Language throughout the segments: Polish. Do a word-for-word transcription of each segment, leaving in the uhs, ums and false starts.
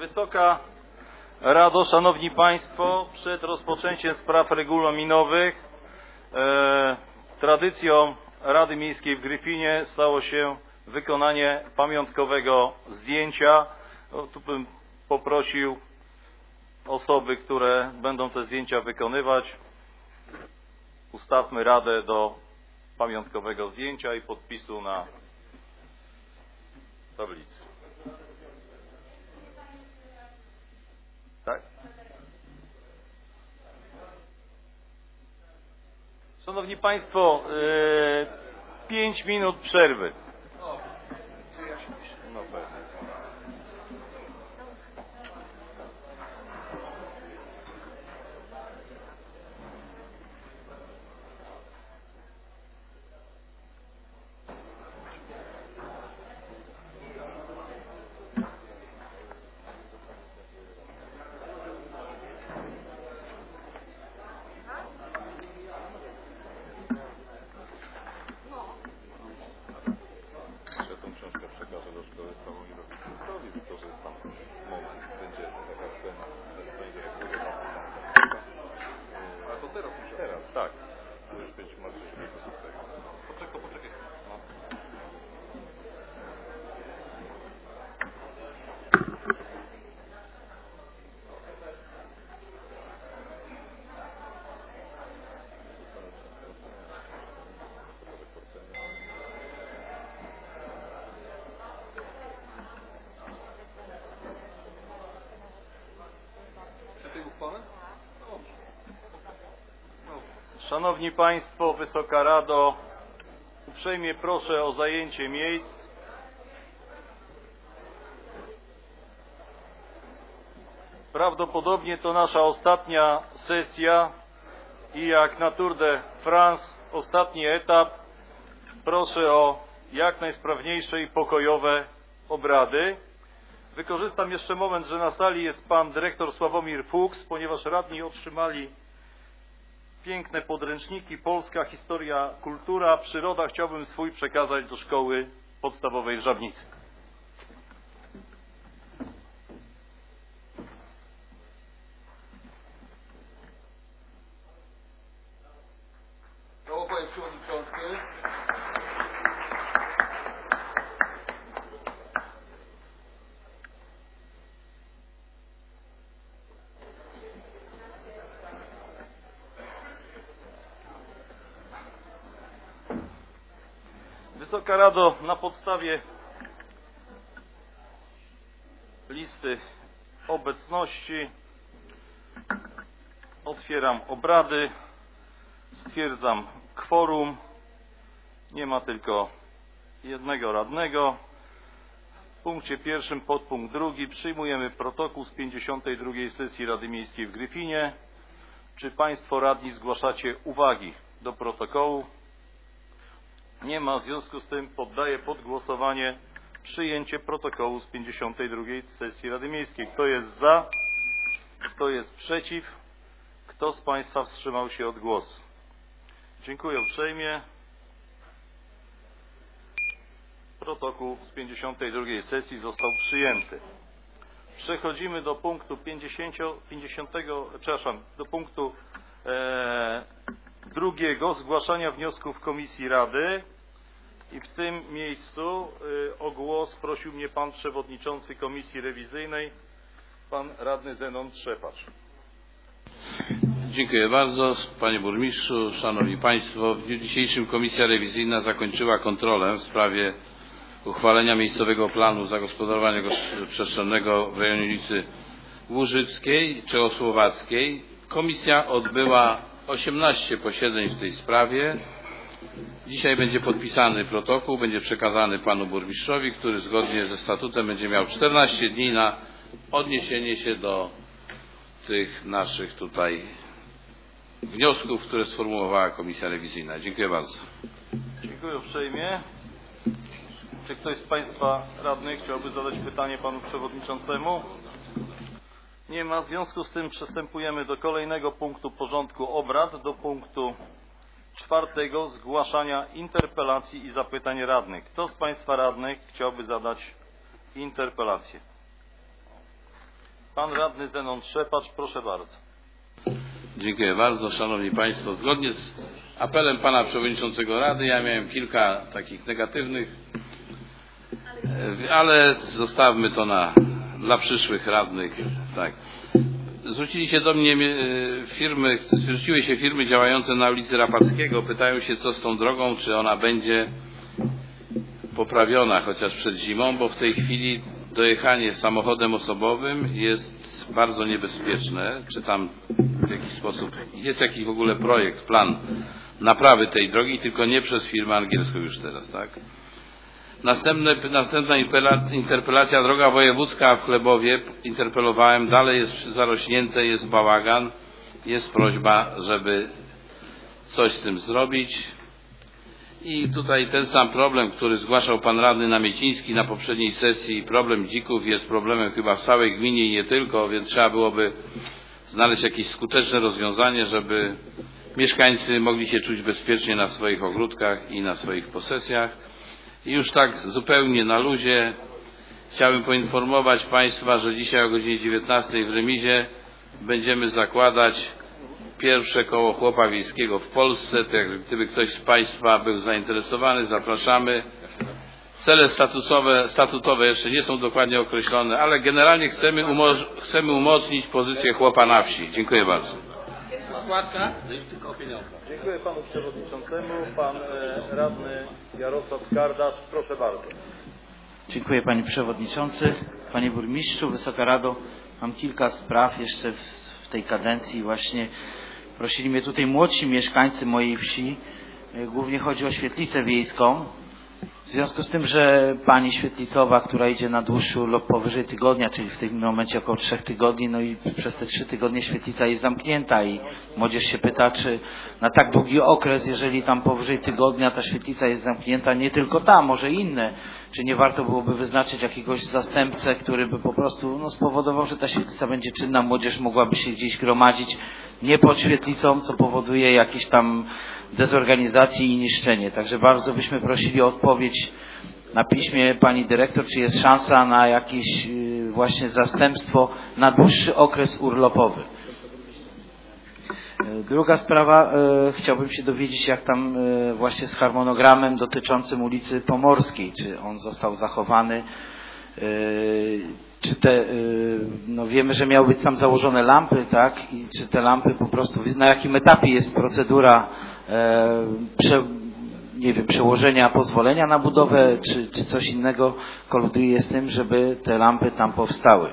Wysoka Rado, Szanowni Państwo, przed rozpoczęciem spraw regulaminowych e, tradycją Rady Miejskiej w Gryfinie stało się wykonanie pamiątkowego zdjęcia. O, tu bym poprosił osoby, które będą te zdjęcia wykonywać. Ustawmy Radę do pamiątkowego zdjęcia i podpisu na tablicy. Tak? Szanowni Państwo, yy, pięć minut przerwy. No pewnie. Szanowni Państwo, Wysoka Rado, uprzejmie proszę o zajęcie miejsc. Prawdopodobnie to nasza ostatnia sesja i jak na Tour de France ostatni etap. Proszę o jak najsprawniejsze i pokojowe obrady. Wykorzystam jeszcze moment, że na sali jest pan dyrektor Sławomir Fuchs, ponieważ radni otrzymali piękne podręczniki Polska, historia, kultura, przyroda. Chciałbym swój przekazać do szkoły podstawowej w Żabnicy. Brawo, panie przewodniczący. Wysoka Rado, na podstawie listy obecności otwieram obrady, stwierdzam kworum, nie ma tylko jednego radnego. W punkcie pierwszym, podpunkt drugi, przyjmujemy protokół z pięćdziesiątej drugiej sesji Rady Miejskiej w Gryfinie. Czy Państwo radni zgłaszacie uwagi do protokołu? Nie ma, w związku z tym poddaję pod głosowanie przyjęcie protokołu z pięćdziesiątej drugiej sesji Rady Miejskiej. Kto jest za? Kto jest przeciw? Kto z Państwa wstrzymał się od głosu? Dziękuję uprzejmie. Protokół z pięćdziesiątej drugiej sesji został przyjęty. Przechodzimy do punktu pięćdziesiątego, pięćdziesiątego, przepraszam, do punktu e, drugiego, zgłaszania wniosków Komisji Rady. I w tym miejscu y, o głos prosił mnie pan przewodniczący Komisji Rewizyjnej, pan radny Zenon Trzepacz. Dziękuję bardzo, panie burmistrzu, szanowni państwo. W dniu dzisiejszym Komisja Rewizyjna zakończyła kontrolę w sprawie uchwalenia miejscowego planu zagospodarowania przestrzennego w rejonie ulicy Łużyckiej, Czechosłowackiej. Komisja odbyła osiemnaście posiedzeń w tej sprawie. Dzisiaj będzie podpisany protokół, będzie przekazany panu burmistrzowi, który zgodnie ze statutem będzie miał czternaście dni na odniesienie się do tych naszych tutaj wniosków, które sformułowała Komisja Rewizyjna. Dziękuję bardzo. Dziękuję uprzejmie. Czy ktoś z Państwa radnych chciałby zadać pytanie panu przewodniczącemu? Nie ma. W związku z tym przystępujemy do kolejnego punktu porządku obrad, do punktu czwartego, zgłaszania interpelacji i zapytań radnych. Kto z Państwa radnych chciałby zadać interpelację? Pan radny Zenon Trzepacz, proszę bardzo. Dziękuję bardzo. Szanowni Państwo, zgodnie z apelem Pana Przewodniczącego Rady ja miałem kilka takich negatywnych, ale zostawmy to na, dla przyszłych radnych. Tak. Zwrócili się do mnie firmy, zwróciły się firmy działające na ulicy Rapackiego, pytają się, co z tą drogą, czy ona będzie poprawiona chociaż przed zimą, bo w tej chwili dojechanie samochodem osobowym jest bardzo niebezpieczne. Czy tam w jakiś sposób jest jakiś w ogóle projekt, plan naprawy tej drogi, tylko nie przez firmę angielską już teraz, tak? Następne, następna interpelacja, droga wojewódzka w Chlebowie, interpelowałem, dalej jest zarośnięte, jest bałagan, jest prośba, żeby coś z tym zrobić. I tutaj ten sam problem, który zgłaszał pan radny Namieciński na poprzedniej sesji, problem dzików jest problemem chyba w całej gminie i nie tylko, więc trzeba byłoby znaleźć jakieś skuteczne rozwiązanie, żeby mieszkańcy mogli się czuć bezpiecznie na swoich ogródkach i na swoich posesjach. I już tak zupełnie na luzie chciałbym poinformować Państwa, że dzisiaj o godzinie dziewiętnastej w remizie będziemy zakładać pierwsze koło chłopa wiejskiego w Polsce. To jak gdyby ktoś z Państwa był zainteresowany, zapraszamy. Cele statusowe, statutowe jeszcze nie są dokładnie określone, ale generalnie chcemy, umo chcemy umocnić pozycję chłopa na wsi. Dziękuję bardzo. Składka? Dziękuję panu przewodniczącemu. Pan e, radny Jarosław Kardasz, proszę bardzo. Dziękuję panie przewodniczący, panie burmistrzu, Wysoka Rado. Mam kilka spraw jeszcze w, w tej kadencji. Właśnie prosili mnie tutaj młodsi mieszkańcy mojej wsi. Głównie chodzi o świetlicę wiejską. W związku z tym, że pani świetlicowa, która idzie na dłuższy urlop powyżej tygodnia, czyli w tym momencie około trzech tygodni, no i przez te trzy tygodnie świetlica jest zamknięta i młodzież się pyta, czy na tak długi okres, jeżeli tam powyżej tygodnia ta świetlica jest zamknięta, nie tylko ta, może inne, czy nie warto byłoby wyznaczyć jakiegoś zastępcę, który by po prostu no, spowodował, że ta świetlica będzie czynna, młodzież mogłaby się gdzieś gromadzić nie pod świetlicą, co powoduje jakieś tam dezorganizację i niszczenie. Także bardzo byśmy prosili o odpowiedź na piśmie pani dyrektor, czy jest szansa na jakieś właśnie zastępstwo na dłuższy okres urlopowy. Druga sprawa, e, chciałbym się dowiedzieć, jak tam e, właśnie z harmonogramem dotyczącym ulicy Pomorskiej, czy on został zachowany, e, czy te, e, no wiemy, że miały być tam założone lampy, tak, i czy te lampy po prostu, na jakim etapie jest procedura e, prze, nie wiem, przełożenia pozwolenia na budowę, czy, czy coś innego koluduje z tym, żeby te lampy tam powstały.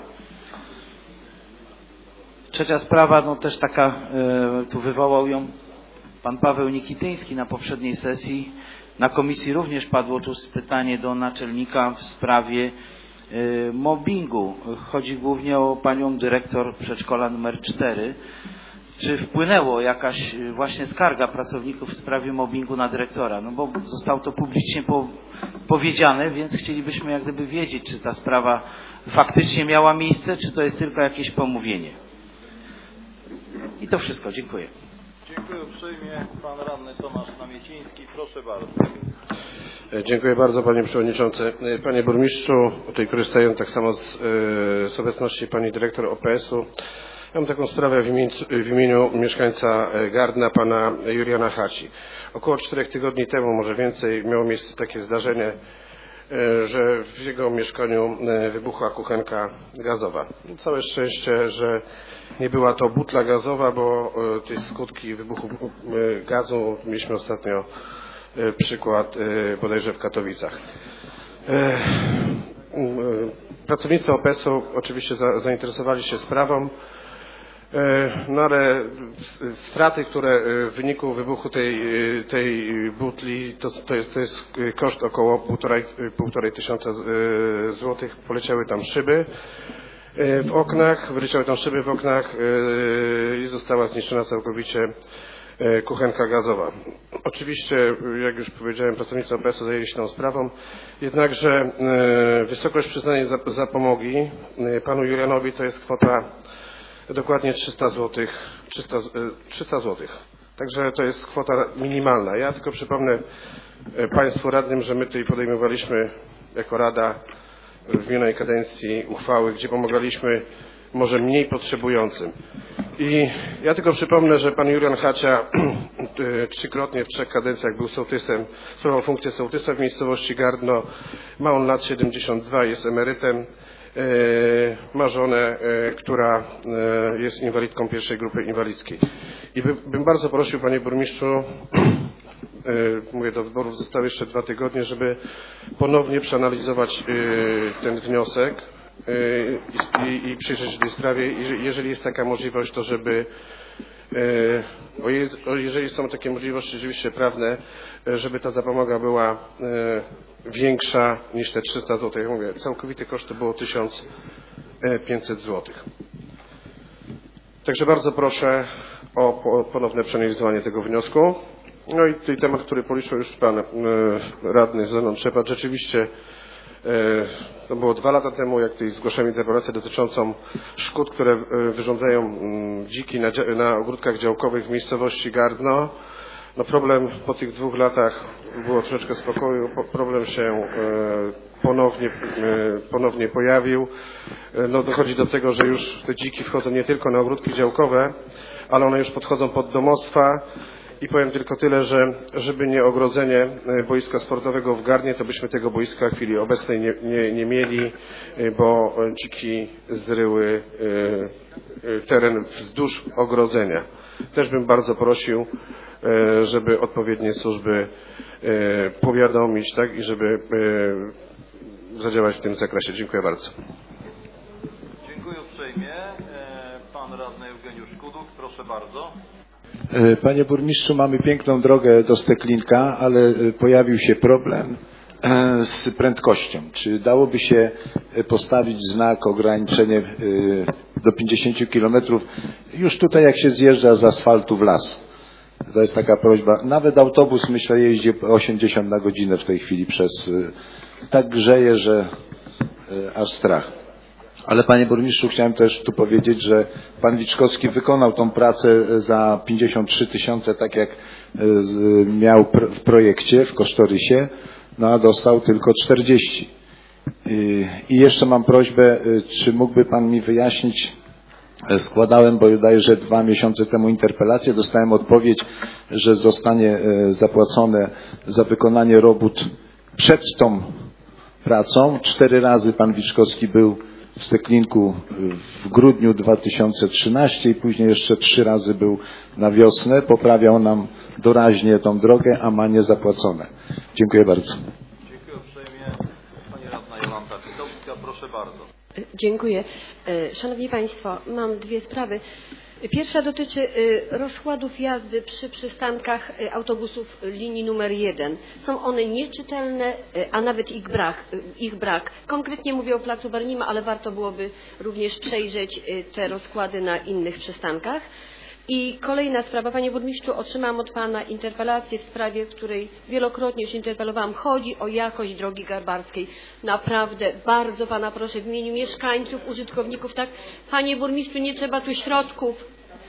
Trzecia sprawa, no też taka, e, tu wywołał ją pan Paweł Nikityński na poprzedniej sesji. Na komisji również padło tu pytanie do naczelnika w sprawie e, mobbingu. Chodzi głównie o panią dyrektor przedszkola numer cztery. Czy wpłynęło jakaś właśnie skarga pracowników w sprawie mobbingu na dyrektora? No bo zostało to publicznie po, powiedziane, więc chcielibyśmy jak gdyby wiedzieć, czy ta sprawa faktycznie miała miejsce, czy to jest tylko jakieś pomówienie. I to wszystko. Dziękuję. Dziękuję uprzejmie. Pan radny Tomasz Namieciński, proszę bardzo. Dziękuję bardzo panie przewodniczący. Panie burmistrzu, tutaj korzystając tak samo z, z obecności pani dyrektor O P S u, ja mam taką sprawę w imieniu, w imieniu mieszkańca Gardna, pana Juliana Haci. Około czterech tygodni temu, może więcej, miało miejsce takie zdarzenie, że w jego mieszkaniu wybuchła kuchenka gazowa. Całe szczęście, że nie była to butla gazowa, bo te skutki wybuchu gazu mieliśmy ostatnio przykład bodajże w Katowicach. Pracownicy O P S u oczywiście zainteresowali się sprawą, no ale straty, które w wyniku wybuchu tej, tej butli, to, to, jest, to jest koszt około półtorej, półtorej tysiąca złotych. Poleciały tam szyby w oknach, wyleciały tam szyby w oknach i została zniszczona całkowicie kuchenka gazowa. Oczywiście, jak już powiedziałem, pracownicy O P S u zajęli się tą sprawą, jednakże wysokość przyznanej zapomogi panu Julianowi to jest kwota dokładnie trzysta złotych, trzysta złotych. Także to jest kwota minimalna. Ja tylko przypomnę państwu radnym, że my tutaj podejmowaliśmy jako Rada w minionej kadencji uchwały, gdzie pomagaliśmy może mniej potrzebującym. I ja tylko przypomnę, że pan Julian Hacia trzykrotnie w trzech kadencjach był sołtysem, sprawował funkcję sołtysa w miejscowości Gardno. Ma on lat siedemdziesiąt dwa, jest emerytem. Ma żonę, która jest inwalidką pierwszej grupy inwalidzkiej. I by, bym bardzo prosił, panie burmistrzu, mówię, do wyborów zostały jeszcze dwa tygodnie, żeby ponownie przeanalizować ten wniosek i, i przyjrzeć się tej sprawie. I jeżeli jest taka możliwość, to żeby, bo jest, jeżeli są takie możliwości rzeczywiście prawne, żeby ta zapomoga była większa niż te trzysta złotych. Jak mówię, całkowity koszt to było tysiąc pięćset złotych. Także bardzo proszę o ponowne przeanalizowanie tego wniosku. No i ten temat, który poruszył już pan e, radny Zenon Trzepacz, rzeczywiście e, to było dwa lata temu, jak tutaj zgłaszałem interpelację dotyczącą szkód, które e, wyrządzają m, dziki na, na ogródkach działkowych w miejscowości Gardno. No problem po tych dwóch latach było troszeczkę spokoju, po, problem się e, ponownie, e, ponownie pojawił. E, no dochodzi do tego, że już te dziki wchodzą nie tylko na ogródki działkowe, ale one już podchodzą pod domostwa. I powiem tylko tyle, że żeby nie ogrodzenie boiska sportowego w Gardnie, to byśmy tego boiska w chwili obecnej nie, nie, nie mieli, bo dziki zryły teren wzdłuż ogrodzenia. Też bym bardzo prosił, żeby odpowiednie służby powiadomić, tak, i żeby zadziałać w tym zakresie. Dziękuję bardzo. Dziękuję uprzejmie. Pan radny Eugeniusz Kuduk, proszę bardzo. Panie burmistrzu, mamy piękną drogę do Steklinka, ale pojawił się problem z prędkością. Czy dałoby się postawić znak ograniczenie do pięćdziesięciu kilometrów już tutaj, jak się zjeżdża z asfaltu w las? To jest taka prośba. Nawet autobus, myślę, jeździ osiemdziesiąt na godzinę w tej chwili przez... Tak grzeje, że aż strach. Ale panie burmistrzu, chciałem też tu powiedzieć, że pan Wiczkowski wykonał tą pracę za pięćdziesiąt trzy tysiące, tak jak miał w projekcie, w kosztorysie, no a dostał tylko czterdzieści. I jeszcze mam prośbę, czy mógłby pan mi wyjaśnić, składałem, bo wydaje, że dwa miesiące temu interpelację, dostałem odpowiedź, że zostanie zapłacone za wykonanie robót przed tą pracą. Cztery razy pan Wiczkowski był w Steklinku w grudniu dwa tysiące trzynastego i później jeszcze trzy razy był na wiosnę. Poprawiał nam doraźnie tą drogę, a ma niezapłacone. Dziękuję bardzo. Dziękuję uprzejmie. Pani radna Jolanta Czytowska, proszę bardzo. Dziękuję. Szanowni Państwo, mam dwie sprawy. Pierwsza dotyczy rozkładów jazdy przy przystankach autobusów linii numer jeden. Są one nieczytelne, a nawet ich brak. Ich brak. Konkretnie mówię o placu Barnima, ale warto byłoby również przejrzeć te rozkłady na innych przystankach. I kolejna sprawa. Panie burmistrzu, otrzymałam od Pana interpelację w sprawie, w której wielokrotnie już interpelowałam. Chodzi o jakość drogi garbarskiej. Naprawdę bardzo Pana proszę w imieniu mieszkańców, użytkowników, tak? Panie burmistrzu, nie trzeba tu środków.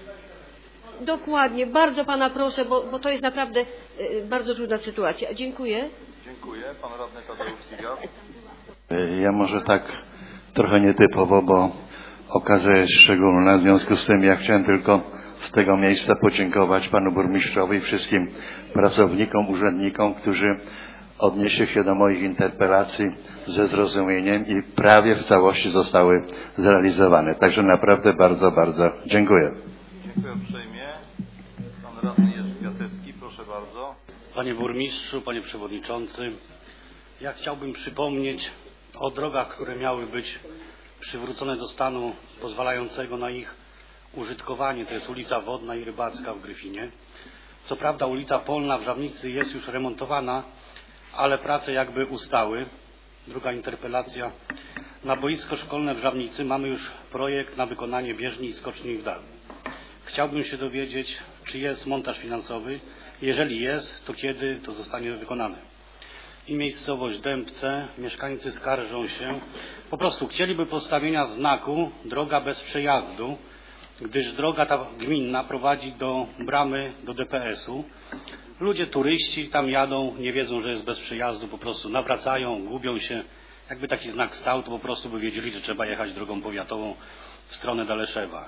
Dokładnie. Bardzo Pana proszę, bo, bo to jest naprawdę y, bardzo trudna sytuacja. Dziękuję. Dziękuję. Pan radny Tadeusz Siga. Ja może tak trochę nietypowo, bo okazja jest szczególna. W związku z tym ja chciałem tylko z tego miejsca podziękować panu burmistrzowi i wszystkim pracownikom, urzędnikom, którzy odnieśli się do moich interpelacji ze zrozumieniem i prawie w całości zostały zrealizowane. Także naprawdę bardzo, bardzo dziękuję. Dziękuję uprzejmie. Pan radny Jerzy Piasecki, proszę bardzo. Panie burmistrzu, panie przewodniczący, ja chciałbym przypomnieć o drogach, które miały być przywrócone do stanu pozwalającego na ich użytkowanie. To jest ulica Wodna i Rybacka w Gryfinie. Co prawda ulica Polna w Żabnicy jest już remontowana, ale prace jakby ustały. Druga interpelacja. Na boisko szkolne w Żabnicy mamy już projekt na wykonanie bieżni i skoczni w dal. Chciałbym się dowiedzieć, czy jest montaż finansowy. Jeżeli jest, to kiedy to zostanie wykonane. I miejscowość Dębce. Mieszkańcy skarżą się. Po prostu chcieliby postawienia znaku droga bez przejazdu, gdyż droga ta gminna prowadzi do bramy, do D P S u. Ludzie, turyści tam jadą, nie wiedzą, że jest bez przejazdu, po prostu nawracają, gubią się. Jakby taki znak stał, to po prostu by wiedzieli, że trzeba jechać drogą powiatową w stronę Daleszewa.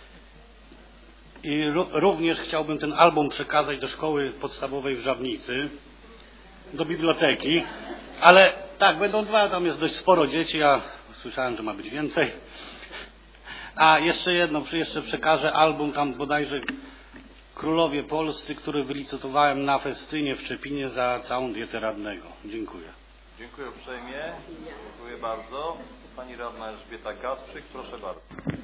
I również chciałbym ten album przekazać do szkoły podstawowej w Żabnicy, do biblioteki, ale tak, będą dwa, tam jest dość sporo dzieci, ja słyszałem, że ma być więcej. A jeszcze jedno, jeszcze przekażę album tam bodajże Królowie Polscy, który wylicytowałem na festynie w Czepinie za całą dietę radnego. Dziękuję. Dziękuję uprzejmie. Dziękuję bardzo. Pani radna Elżbieta Kasprzyk, proszę bardzo.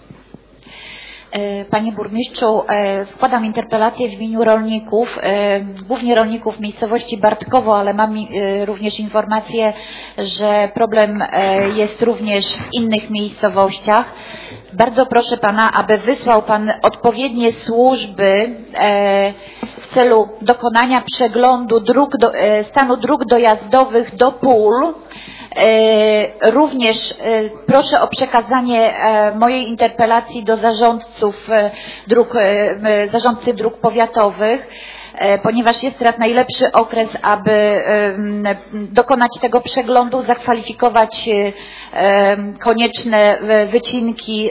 Panie burmistrzu, składam interpelację w imieniu rolników, głównie rolników miejscowości Bartkowo, ale mam również informację, że problem jest również w innych miejscowościach. Bardzo proszę Pana, aby wysłał Pan odpowiednie służby w celu dokonania przeglądu dróg do, stanu dróg dojazdowych do pól. Również proszę o przekazanie mojej interpelacji do zarządców dróg, zarządcy dróg powiatowych, ponieważ jest teraz najlepszy okres, aby dokonać tego przeglądu, zakwalifikować konieczne wycinki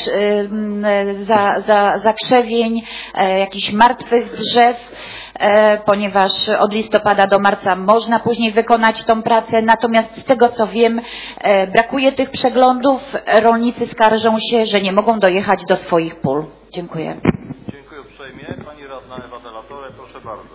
zakrzewień, jakichś martwych drzew, ponieważ od listopada do marca można później wykonać tą pracę. Natomiast z tego co wiem, brakuje tych przeglądów. Rolnicy skarżą się, że nie mogą dojechać do swoich pól. Dziękuję. Dziękuję uprzejmie. Pani radna Ewa Delatore, proszę bardzo.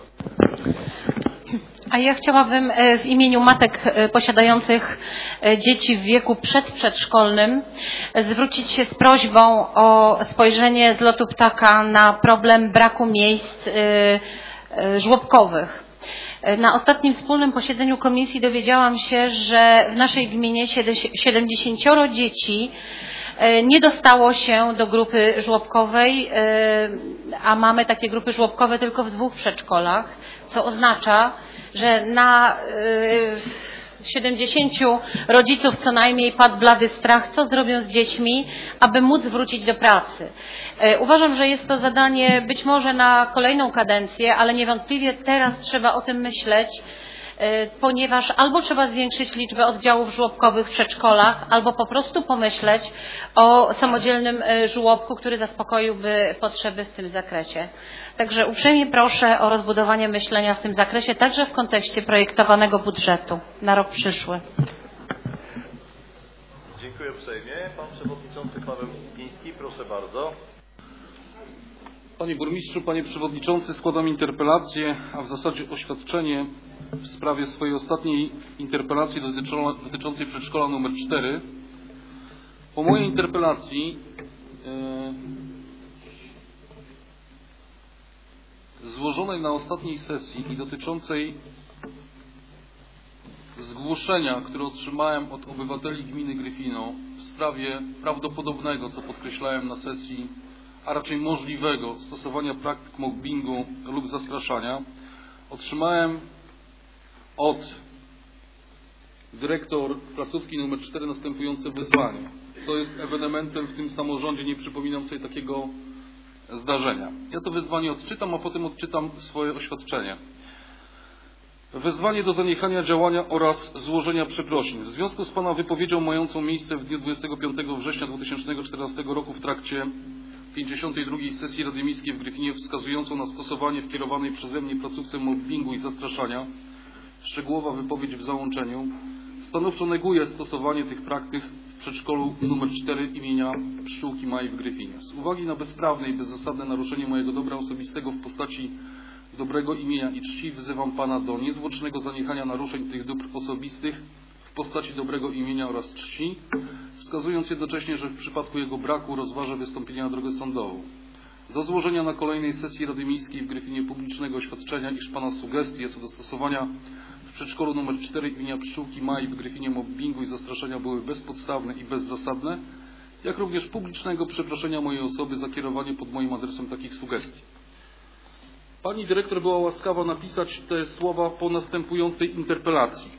A ja chciałabym w imieniu matek posiadających dzieci w wieku przedprzedszkolnym zwrócić się z prośbą o spojrzenie z lotu ptaka na problem braku miejsc żłobkowych. Na ostatnim wspólnym posiedzeniu komisji dowiedziałam się, że w naszej gminie siedemdziesięcioro dzieci nie dostało się do grupy żłobkowej, a mamy takie grupy żłobkowe tylko w dwóch przedszkolach, co oznacza, że na siedemdziesięciu rodziców co najmniej padł blady strach, co zrobią z dziećmi, aby móc wrócić do pracy. Uważam, że jest to zadanie być może na kolejną kadencję, ale niewątpliwie teraz trzeba o tym myśleć, ponieważ albo trzeba zwiększyć liczbę oddziałów żłobkowych w przedszkolach, albo po prostu pomyśleć o samodzielnym żłobku, który zaspokoiłby potrzeby w tym zakresie. Także uprzejmie proszę o rozbudowanie myślenia w tym zakresie, także w kontekście projektowanego budżetu na rok przyszły. Dziękuję uprzejmie. Pan przewodniczący Paweł Kipiński, proszę bardzo. Panie burmistrzu, panie przewodniczący, składam interpelację, a w zasadzie oświadczenie w sprawie swojej ostatniej interpelacji dotyczącej przedszkola numer cztery. Po mojej interpelacji yy, złożonej na ostatniej sesji i dotyczącej zgłoszenia, które otrzymałem od obywateli gminy Gryfino w sprawie prawdopodobnego, co podkreślałem na sesji, a raczej możliwego stosowania praktyk mobbingu lub zastraszania, otrzymałem od dyrektor placówki numer cztery następujące wezwanie, co jest ewenementem w tym samorządzie, nie przypominam sobie takiego zdarzenia. Ja to wezwanie odczytam, a potem odczytam swoje oświadczenie. Wezwanie do zaniechania działania oraz złożenia przeprosin. W związku z Pana wypowiedzią mającą miejsce w dniu dwudziestego piątego września dwa tysiące czternastego roku w trakcie pięćdziesiątej drugiej sesji Rady Miejskiej w Gryfinie wskazującą na stosowanie w kierowanej przeze mnie placówce mobbingu i zastraszania, szczegółowa wypowiedź w załączeniu, stanowczo neguje stosowanie tych praktyk w przedszkolu numer cztery imienia Pszczółki Mai w Gryfinie. Z uwagi na bezprawne i bezzasadne naruszenie mojego dobra osobistego w postaci dobrego imienia i czci wzywam Pana do niezwłocznego zaniechania naruszeń tych dóbr osobistych w postaci dobrego imienia oraz czci, wskazując jednocześnie, że w przypadku jego braku rozważa wystąpienie na drogę sądową. Do złożenia na kolejnej sesji Rady Miejskiej w Gryfinie publicznego oświadczenia, iż Pana sugestie co do stosowania w przedszkolu numer cztery imienia Pszczółki Mai w Gryfinie mobbingu i zastraszenia były bezpodstawne i bezzasadne, jak również publicznego przeproszenia mojej osoby za kierowanie pod moim adresem takich sugestii. Pani dyrektor była łaskawa napisać te słowa po następującej interpelacji.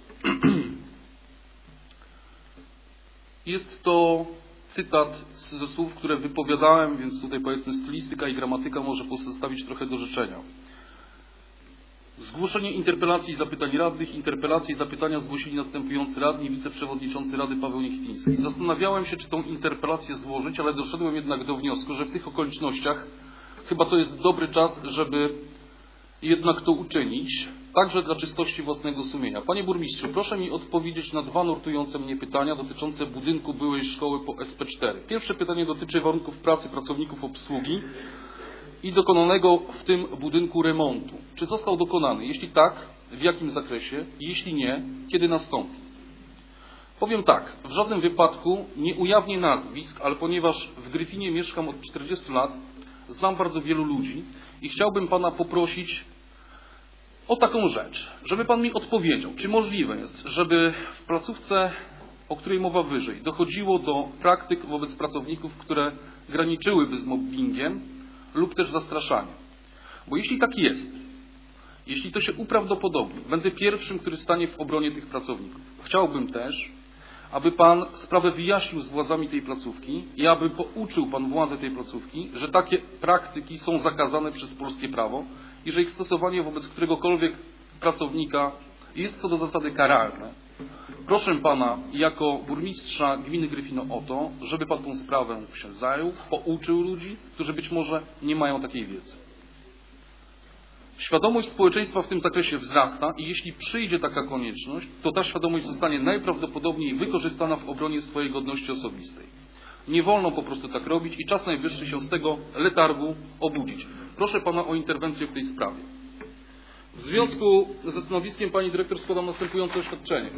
Jest to cytat ze słów, które wypowiadałem, więc tutaj powiedzmy stylistyka i gramatyka może pozostawić trochę do życzenia. Zgłoszenie interpelacji i zapytań radnych. Interpelacje i zapytania zgłosili następujący radni, wiceprzewodniczący Rady Paweł Niechwiński. Zastanawiałem się, czy tą interpelację złożyć, ale doszedłem jednak do wniosku, że w tych okolicznościach chyba to jest dobry czas, żeby jednak to uczynić, także dla czystości własnego sumienia. Panie burmistrzu, proszę mi odpowiedzieć na dwa nurtujące mnie pytania dotyczące budynku byłej szkoły po S P cztery. Pierwsze pytanie dotyczy warunków pracy pracowników obsługi i dokonanego w tym budynku remontu. Czy został dokonany? Jeśli tak, w jakim zakresie? Jeśli nie, kiedy nastąpi? Powiem tak, w żadnym wypadku nie ujawnię nazwisk, ale ponieważ w Gryfinie mieszkam od czterdziestu lat, znam bardzo wielu ludzi i chciałbym Pana poprosić o taką rzecz, żeby Pan mi odpowiedział, czy możliwe jest, żeby w placówce, o której mowa wyżej, dochodziło do praktyk wobec pracowników, które graniczyłyby z mobbingiem lub też zastraszaniem. Bo jeśli tak jest, jeśli to się uprawdopodobni, będę pierwszym, który stanie w obronie tych pracowników. Chciałbym też, aby Pan sprawę wyjaśnił z władzami tej placówki i aby pouczył Pan władze tej placówki, że takie praktyki są zakazane przez polskie prawo i że ich stosowanie wobec któregokolwiek pracownika jest co do zasady karalne. Proszę Pana jako burmistrza gminy Gryfino o to, żeby Pan tą sprawę się zajął, pouczył ludzi, którzy być może nie mają takiej wiedzy. Świadomość społeczeństwa w tym zakresie wzrasta i jeśli przyjdzie taka konieczność, to ta świadomość zostanie najprawdopodobniej wykorzystana w obronie swojej godności osobistej. Nie wolno po prostu tak robić i czas najwyższy się z tego letargu obudzić. Proszę Pana o interwencję w tej sprawie. W związku ze stanowiskiem Pani Dyrektor składam następujące oświadczenie.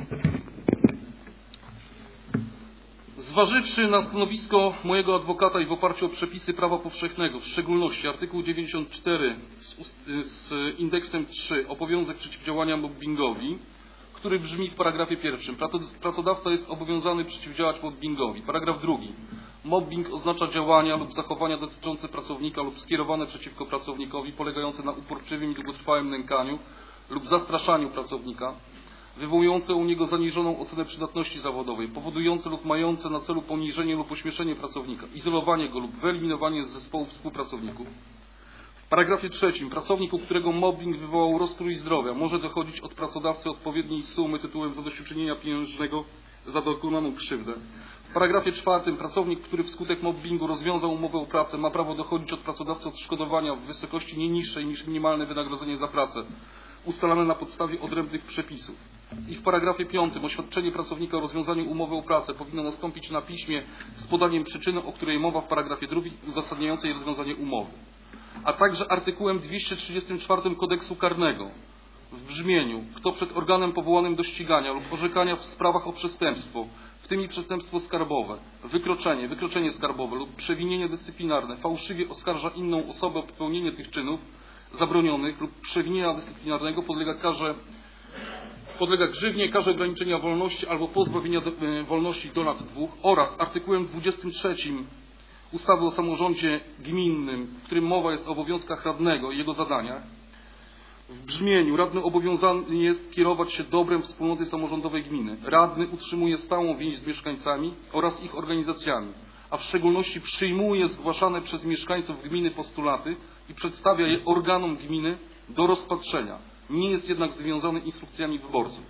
Zważywszy na stanowisko mojego adwokata i w oparciu o przepisy prawa powszechnego, w szczególności artykuł dziewięćdziesiąt cztery z, ust, z indeksem trzy, obowiązek przeciwdziałania mobbingowi, który brzmi w paragrafie pierwszym. Pracodawca jest obowiązany przeciwdziałać mobbingowi. Paragraf drugi. Mobbing oznacza działania lub zachowania dotyczące pracownika lub skierowane przeciwko pracownikowi, polegające na uporczywym i długotrwałym nękaniu lub zastraszaniu pracownika, wywołujące u niego zaniżoną ocenę przydatności zawodowej, powodujące lub mające na celu poniżenie lub ośmieszenie pracownika, izolowanie go lub wyeliminowanie z zespołu współpracowników. W paragrafie trzecim pracownik, u którego mobbing wywołał rozstrój zdrowia, może dochodzić od pracodawcy odpowiedniej sumy tytułem zadośćuczynienia pieniężnego za dokonaną krzywdę. W paragrafie czwartym pracownik, który wskutek mobbingu rozwiązał umowę o pracę, ma prawo dochodzić od pracodawcy odszkodowania w wysokości nie niższej niż minimalne wynagrodzenie za pracę, ustalane na podstawie odrębnych przepisów. I w paragrafie piątym oświadczenie pracownika o rozwiązaniu umowy o pracę powinno nastąpić na piśmie z podaniem przyczyny, o której mowa w paragrafie drugim uzasadniającej rozwiązanie umowy. A także artykułem dwieście trzydziestym czwartym Kodeksu Karnego w brzmieniu: kto przed organem powołanym do ścigania lub orzekania w sprawach o przestępstwo, w tym i przestępstwo skarbowe, wykroczenie, wykroczenie skarbowe lub przewinienie dyscyplinarne, fałszywie oskarża inną osobę o popełnienie tych czynów zabronionych lub przewinienia dyscyplinarnego, podlega karze podlega grzywnie, karze ograniczenia wolności albo pozbawienia do, y, wolności do lat dwóch, oraz artykułem dwudziestym trzecim ustawy o samorządzie gminnym, w którym mowa jest o obowiązkach radnego i jego zadaniach, w brzmieniu: radny obowiązany jest kierować się dobrem wspólnoty samorządowej gminy. Radny utrzymuje stałą więź z mieszkańcami oraz ich organizacjami, a w szczególności przyjmuje zgłaszane przez mieszkańców gminy postulaty i przedstawia je organom gminy do rozpatrzenia. Nie jest jednak związany instrukcjami wyborców.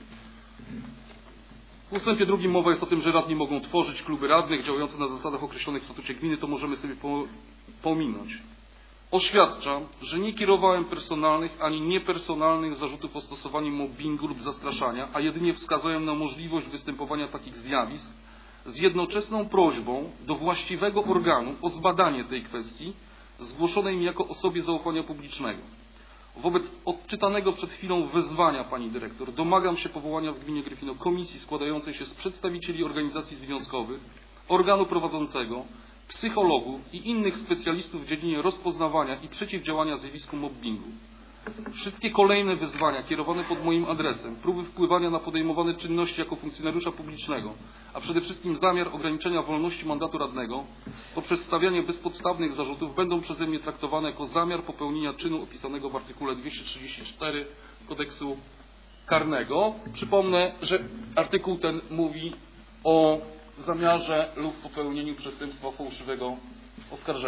W ustępie drugim mowa jest o tym, że radni mogą tworzyć kluby radnych działające na zasadach określonych w statucie gminy. To możemy sobie po, pominąć. Oświadczam, że nie kierowałem personalnych ani niepersonalnych zarzutów o stosowanie mobbingu lub zastraszania, a jedynie wskazałem na możliwość występowania takich zjawisk z jednoczesną prośbą do właściwego organu o zbadanie tej kwestii zgłoszonej mi jako osobie zaufania publicznego. Wobec odczytanego przed chwilą wezwania Pani Dyrektor domagam się powołania w gminie Gryfino komisji składającej się z przedstawicieli organizacji związkowych, organu prowadzącego, psychologów i innych specjalistów w dziedzinie rozpoznawania i przeciwdziałania zjawisku mobbingu. Wszystkie kolejne wyzwania kierowane pod moim adresem, próby wpływania na podejmowane czynności jako funkcjonariusza publicznego, a przede wszystkim zamiar ograniczenia wolności mandatu radnego poprzez stawianie bezpodstawnych zarzutów będą przeze mnie traktowane jako zamiar popełnienia czynu opisanego w artykule dwieście trzydzieści cztery Kodeksu Karnego. Przypomnę, że artykuł ten mówi o zamiarze lub popełnieniu przestępstwa fałszywego oskarżenia.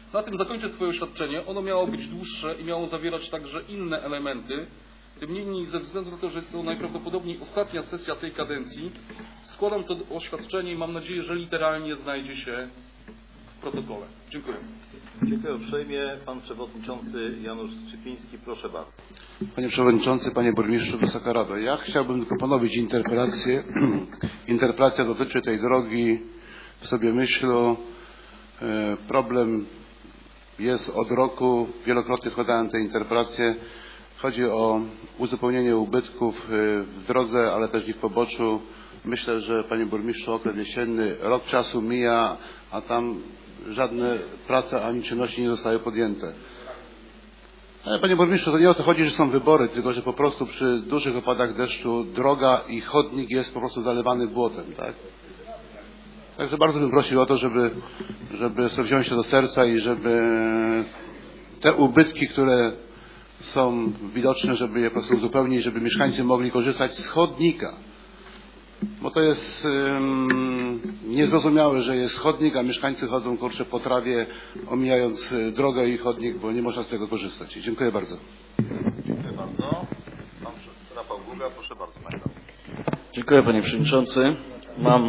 Na tym zakończę swoje oświadczenie. Ono miało być dłuższe i miało zawierać także inne elementy. Tym niemniej ze względu na to, że jest to najprawdopodobniej ostatnia sesja tej kadencji, składam to oświadczenie i mam nadzieję, że literalnie znajdzie się w protokole. Dziękuję. Dziękuję uprzejmie. Pan Przewodniczący Janusz Skrzypiński, proszę bardzo. Panie Przewodniczący, Panie Burmistrzu, Wysoka Rado. Ja chciałbym tylko ponowić interpelację. Interpelacja dotyczy tej drogi w Sobiemyślu. Problem jest od roku. Wielokrotnie składałem te interpelacje. Chodzi o uzupełnienie ubytków w drodze, ale też i w poboczu. Myślę, że Panie Burmistrzu, okres jesienny, rok czasu mija, a tam żadne prace ani czynności nie zostały podjęte. Ale Panie Burmistrzu, to nie o to chodzi, że są wybory, tylko że po prostu przy dużych opadach deszczu droga i chodnik jest po prostu zalewany błotem, tak? Także bardzo bym prosił o to, żeby, żeby sobie wziąć to do serca i żeby te ubytki, które są widoczne, żeby je po prostu uzupełnić, żeby mieszkańcy mogli korzystać z chodnika. Bo to jest um, niezrozumiałe, że jest chodnik, a mieszkańcy chodzą kurczę po trawie, omijając drogę i chodnik, bo nie można z tego korzystać. Dziękuję bardzo. Dziękuję bardzo. Pan Rafał Guga, proszę bardzo. Dziękuję Panie Przewodniczący. Mam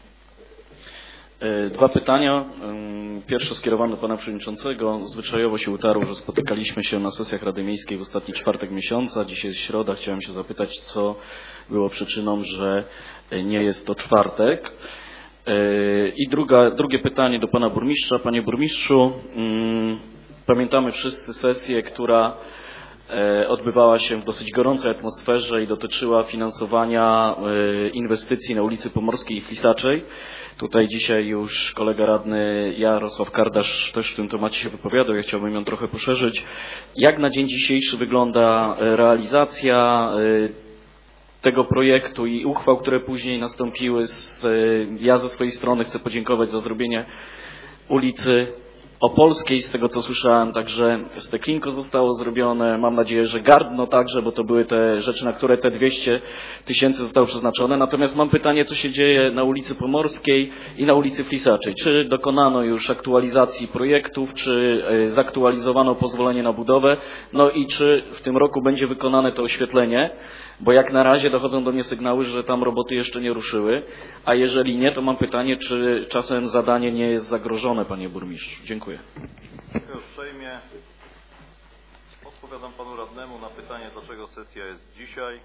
e, dwa pytania. E, pierwsze skierowane do Pana Przewodniczącego. Zwyczajowo się utarło, że spotykaliśmy się na sesjach Rady Miejskiej w ostatni czwartek miesiąca. Dzisiaj jest środa. Chciałem się zapytać, co było przyczyną, że nie jest to czwartek. I druga, drugie pytanie do Pana Burmistrza. Panie Burmistrzu, pamiętamy wszyscy sesję, która odbywała się w dosyć gorącej atmosferze i dotyczyła finansowania inwestycji na ulicy Pomorskiej i Flisaczej. Tutaj dzisiaj już kolega radny Jarosław Kardasz też w tym temacie się wypowiadał. Ja chciałbym ją trochę poszerzyć. Jak na dzień dzisiejszy wygląda realizacja tego projektu i uchwał, które później nastąpiły? Z, ja ze swojej strony chcę podziękować za zrobienie ulicy Opolskiej. Z tego co słyszałem, także Steklinko zostało zrobione. Mam nadzieję, że Gardno także, bo to były te rzeczy, na które te dwieście tysięcy zostało przeznaczone. Natomiast mam pytanie, co się dzieje na ulicy Pomorskiej i na ulicy Flisaczej. Czy dokonano już aktualizacji projektów, czy zaktualizowano pozwolenie na budowę? No i czy w tym roku będzie wykonane to oświetlenie? Bo jak na razie dochodzą do mnie sygnały, że tam roboty jeszcze nie ruszyły, a jeżeli nie, to mam pytanie, czy czasem zadanie nie jest zagrożone, Panie Burmistrzu. Dziękuję. Dziękuję uprzejmie. Odpowiadam Panu Radnemu na pytanie, dlaczego sesja jest dzisiaj.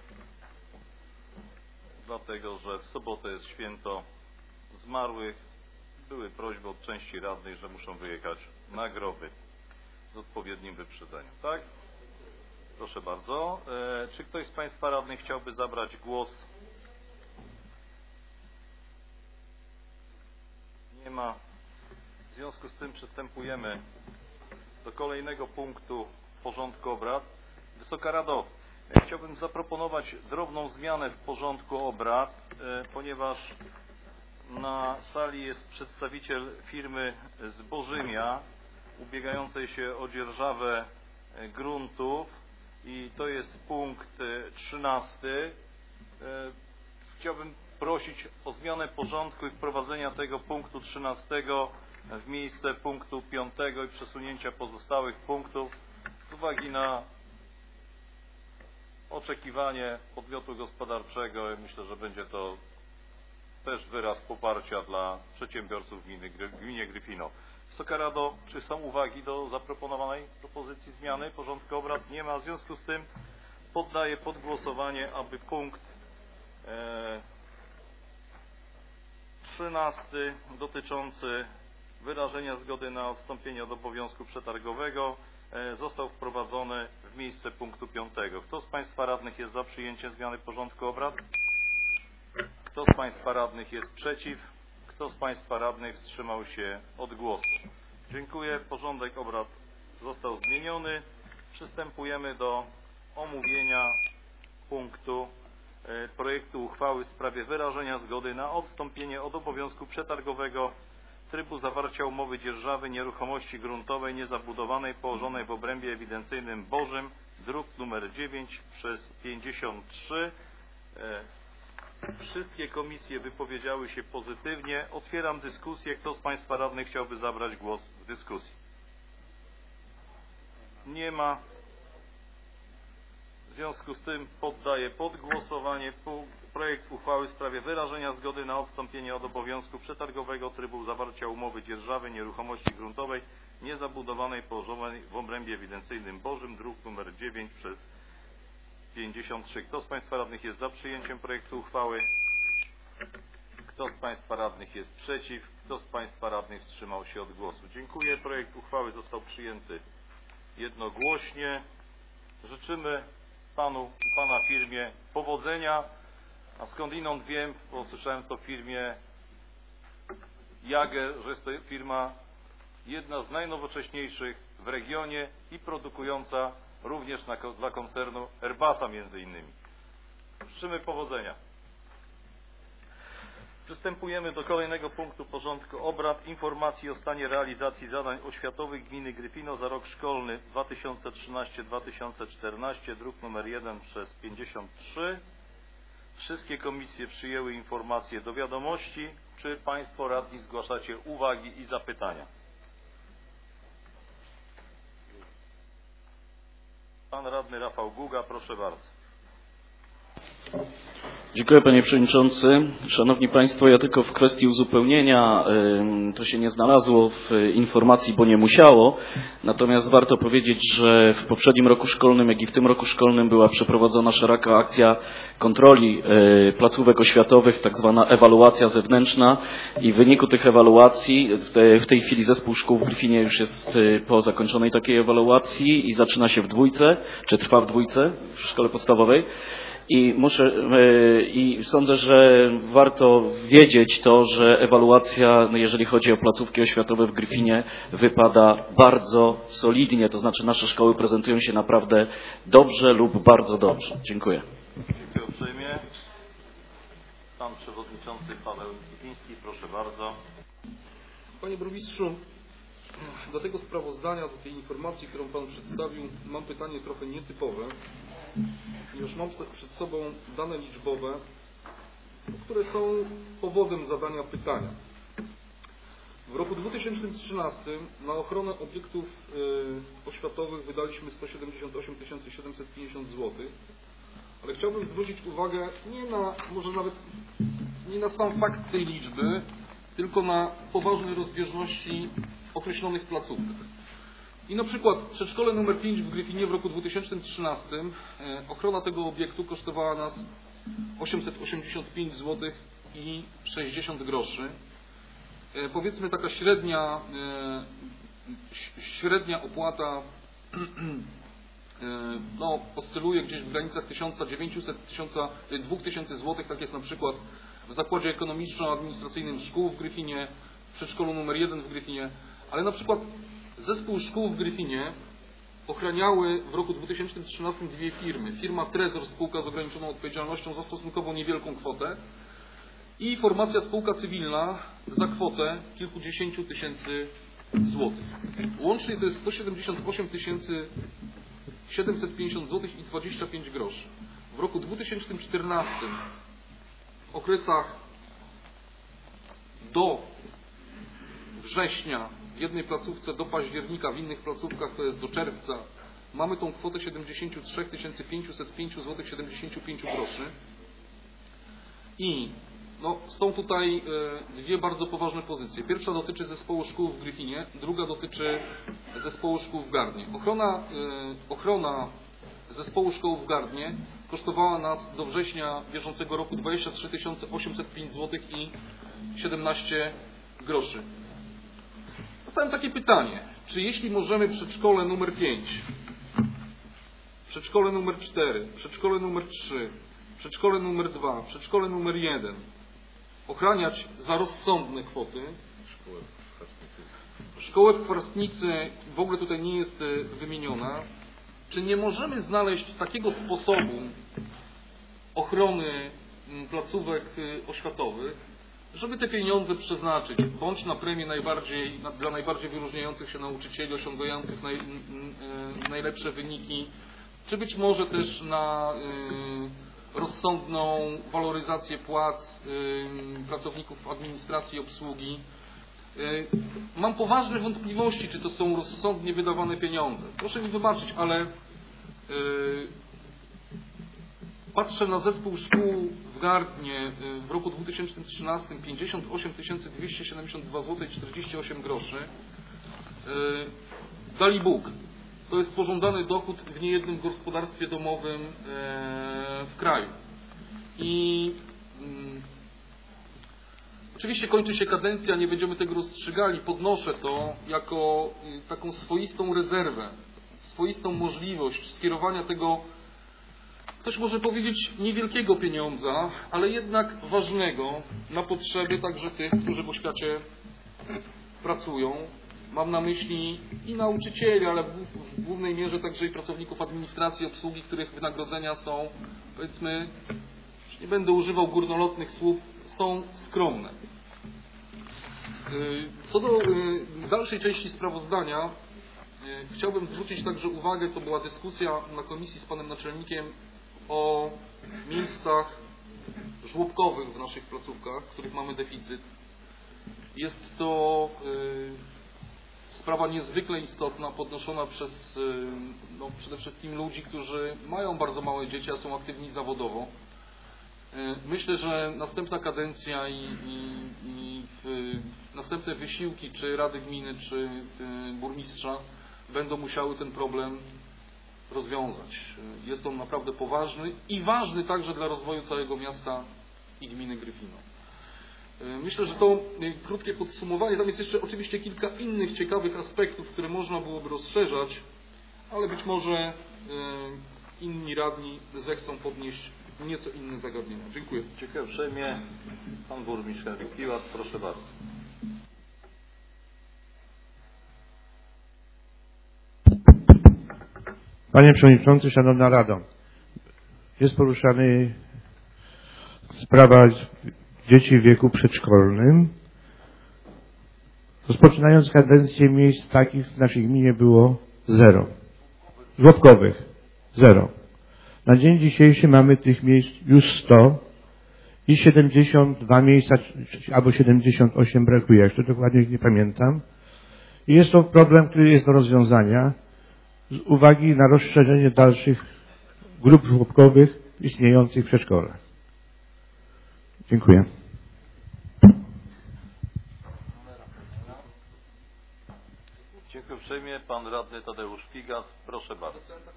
Dlatego, że w sobotę jest święto zmarłych. Były prośby od części radnej, że muszą wyjechać na groby z odpowiednim wyprzedzeniem. Tak? Proszę bardzo. E, czy ktoś z Państwa radnych chciałby zabrać głos? Nie ma. W związku z tym przystępujemy do kolejnego punktu porządku obrad. Wysoka Rado, ja chciałbym zaproponować drobną zmianę w porządku obrad, e, ponieważ na sali jest przedstawiciel firmy Zbożymia ubiegającej się o dzierżawę gruntów. I to jest punkt trzynasty. Chciałbym prosić o zmianę porządku i wprowadzenia tego punktu trzynastego w miejsce punktu piątego i przesunięcia pozostałych punktów z uwagi na oczekiwanie podmiotu gospodarczego. Myślę, że będzie to też wyraz poparcia dla przedsiębiorców gminy, gminie Gryfino. Wysoka Rado, czy są uwagi do zaproponowanej propozycji zmiany porządku obrad? Nie ma. W związku z tym poddaję pod głosowanie, aby punkt e, trzynasty dotyczący wyrażenia zgody na odstąpienie od obowiązku przetargowego e, został wprowadzony w miejsce punktu piątego. Kto z Państwa radnych jest za przyjęciem zmiany porządku obrad? Kto z Państwa radnych jest przeciw? Kto z Państwa radnych wstrzymał się od głosu? Dziękuję. Porządek obrad został zmieniony. Przystępujemy do omówienia punktu e, projektu uchwały w sprawie wyrażenia zgody na odstąpienie od obowiązku przetargowego trybu zawarcia umowy dzierżawy nieruchomości gruntowej niezabudowanej położonej w obrębie ewidencyjnym Bożym, druk numer dziewięć przez pięćdziesiąt trzy. E, Wszystkie komisje wypowiedziały się pozytywnie. Otwieram dyskusję. Kto z Państwa radnych chciałby zabrać głos w dyskusji? Nie ma. W związku z tym poddaję pod głosowanie projekt uchwały w sprawie wyrażenia zgody na odstąpienie od obowiązku przetargowego trybu zawarcia umowy dzierżawy nieruchomości gruntowej niezabudowanej położonej w obrębie ewidencyjnym Bożym, druk nr dziewięć przez pięćdziesiąt trzy. Kto z Państwa radnych jest za przyjęciem projektu uchwały? Kto z Państwa radnych jest przeciw? Kto z Państwa radnych wstrzymał się od głosu? Dziękuję. Projekt uchwały został przyjęty jednogłośnie. Życzymy Panu i Pana firmie powodzenia, a skądinąd wiem, bo słyszałem to w firmie Jager, że jest to firma jedna z najnowocześniejszych w regionie i produkująca również na, dla koncernu Airbusa między innymi. Życzymy powodzenia. Przystępujemy do kolejnego punktu porządku obrad. Informacji o stanie realizacji zadań oświatowych gminy Gryfino za rok szkolny dwa tysiące trzynaście dwa tysiące czternaście, druk nr jeden przez pięćdziesiąt trzy. Wszystkie komisje przyjęły informacje do wiadomości. Czy Państwo radni zgłaszacie uwagi i zapytania? Pan radny Rafał Guga, proszę bardzo. Dziękuję Panie Przewodniczący. Szanowni Państwo, ja tylko w kwestii uzupełnienia, to się nie znalazło w informacji, bo nie musiało, natomiast warto powiedzieć, że w poprzednim roku szkolnym, jak i w tym roku szkolnym była przeprowadzona szeroka akcja kontroli placówek oświatowych, tak zwana ewaluacja zewnętrzna i w wyniku tych ewaluacji, w, te, w tej chwili zespół szkół w Gryfinie już jest po zakończonej takiej ewaluacji i zaczyna się w dwójce, czy trwa w dwójce w szkole podstawowej. I muszę, i sądzę, że warto wiedzieć to, że ewaluacja, jeżeli chodzi o placówki oświatowe w Gryfinie, wypada bardzo solidnie, to znaczy nasze szkoły prezentują się naprawdę dobrze lub bardzo dobrze. Dziękuję. Dziękuję uprzejmie. Pan Przewodniczący Paweł Kipiński, proszę bardzo. Panie Burmistrzu, do tego sprawozdania, do tej informacji, którą Pan przedstawił, mam pytanie trochę nietypowe. Już mam przed sobą dane liczbowe, które są powodem zadania pytania. W roku dwa tysiące trzynastym na ochronę obiektów y, oświatowych wydaliśmy sto siedemdziesiąt osiem tysięcy siedemset pięćdziesiąt złotych, ale chciałbym zwrócić uwagę nie na, może nawet nie na sam fakt tej liczby, tylko na poważne rozbieżności określonych placówkach. I na przykład przedszkole numer pięć w Gryfinie w roku dwa tysiące trzynastym ochrona tego obiektu kosztowała nas osiemset osiemdziesiąt pięć złotych i sześćdziesiąt groszy. Powiedzmy taka średnia, średnia opłata no, oscyluje gdzieś w granicach tysiąc dziewięćset do dwóch tysięcy złotych. Tak jest na przykład w Zakładzie Ekonomiczno-Administracyjnym Szkół w Gryfinie, w przedszkolu numer jeden w Gryfinie, ale na przykład zespół szkół w Gryfinie ochraniały w roku dwa tysiące trzynastym dwie firmy. Firma Trezor, spółka z ograniczoną odpowiedzialnością za stosunkowo niewielką kwotę i formacja spółka cywilna za kwotę kilkudziesięciu tysięcy złotych. Łącznie to jest sto siedemdziesiąt osiem tysięcy siedemset pięćdziesiąt złotych i dwadzieścia pięć groszy. W roku dwa tysiące czternastym w okresach do września w jednej placówce, do października w innych placówkach, to jest do czerwca, mamy tą kwotę siedemdziesiąt trzy tysiące pięćset pięć złotych siedemdziesiąt pięć groszy. I no, są tutaj e, dwie bardzo poważne pozycje. Pierwsza dotyczy zespołu szkół w Gryfinie, druga dotyczy zespołu szkół w Gardnie. Ochrona, e, ochrona zespołu szkół w Gardnie kosztowała nas do września bieżącego roku dwadzieścia trzy tysiące osiemset pięć złotych i siedemnaście groszy. Dostałem takie pytanie, czy jeśli możemy przedszkole numer pięć, przedszkole numer cztery, przedszkole numer trzy, przedszkole numer dwa, przedszkole numer jeden ochraniać za rozsądne kwoty, szkołę w Chwastnicy w ogóle tutaj nie jest wymieniona, czy nie możemy znaleźć takiego sposobu ochrony placówek oświatowych, żeby te pieniądze przeznaczyć bądź na premię najbardziej, na, dla najbardziej wyróżniających się nauczycieli, osiągających naj, y, najlepsze wyniki, czy być może też na y, rozsądną waloryzację płac y, pracowników administracji i obsługi, Mam poważne wątpliwości, czy to są rozsądnie wydawane pieniądze. Proszę mi wybaczyć, ale patrzę na zespół szkół w Gardnie w roku dwa tysiące trzynastym pięćdziesiąt osiem tysięcy dwieście siedemdziesiąt dwa złote i czterdzieści osiem groszy. Dali Bóg. To jest pożądany dochód w niejednym gospodarstwie domowym w kraju. I mm, oczywiście kończy się kadencja, nie będziemy tego rozstrzygali. Podnoszę to jako taką swoistą rezerwę, swoistą możliwość skierowania tego, ktoś może powiedzieć, niewielkiego pieniądza, ale jednak ważnego na potrzeby także tych, którzy w oświacie pracują. Mam na myśli i nauczycieli, ale w głównej mierze także i pracowników administracji, obsługi, których wynagrodzenia są, powiedzmy, nie będę używał górnolotnych słów, są skromne. Co do dalszej części sprawozdania, chciałbym zwrócić także uwagę, to była dyskusja na komisji z panem naczelnikiem o miejscach żłobkowych w naszych placówkach, w których mamy deficyt. Jest to sprawa niezwykle istotna, podnoszona przez no, przede wszystkim ludzi, którzy mają bardzo małe dzieci, a są aktywni zawodowo. Myślę, że następna kadencja i, i, i następne wysiłki czy Rady Gminy, czy burmistrza będą musiały ten problem rozwiązać. Jest on naprawdę poważny i ważny także dla rozwoju całego miasta i gminy Gryfino. Myślę, że to krótkie podsumowanie. Tam jest jeszcze oczywiście kilka innych ciekawych aspektów, które można byłoby rozszerzać, ale być może inni radni zechcą podnieść nieco inne zagadnienia. Dziękuję. Dziękuję uprzejmie. Pan burmistrz Henryk Piłat, proszę bardzo. Panie Przewodniczący, Szanowna Rado, jest poruszany sprawa dzieci w wieku przedszkolnym. Rozpoczynając kadencję, miejsc takich w naszej gminie było zero. Żłobkowych. Zero. Na dzień dzisiejszy mamy tych miejsc już sto i siedemdziesiąt dwa miejsca, albo siedemdziesiąt osiem brakuje, jeszcze dokładnie nie pamiętam. I jest to problem, który jest do rozwiązania z uwagi na rozszerzenie dalszych grup żłobkowych istniejących w przedszkolach. Dziękuję. Dziękuję uprzejmie. Pan radny Tadeusz Figas, proszę bardzo.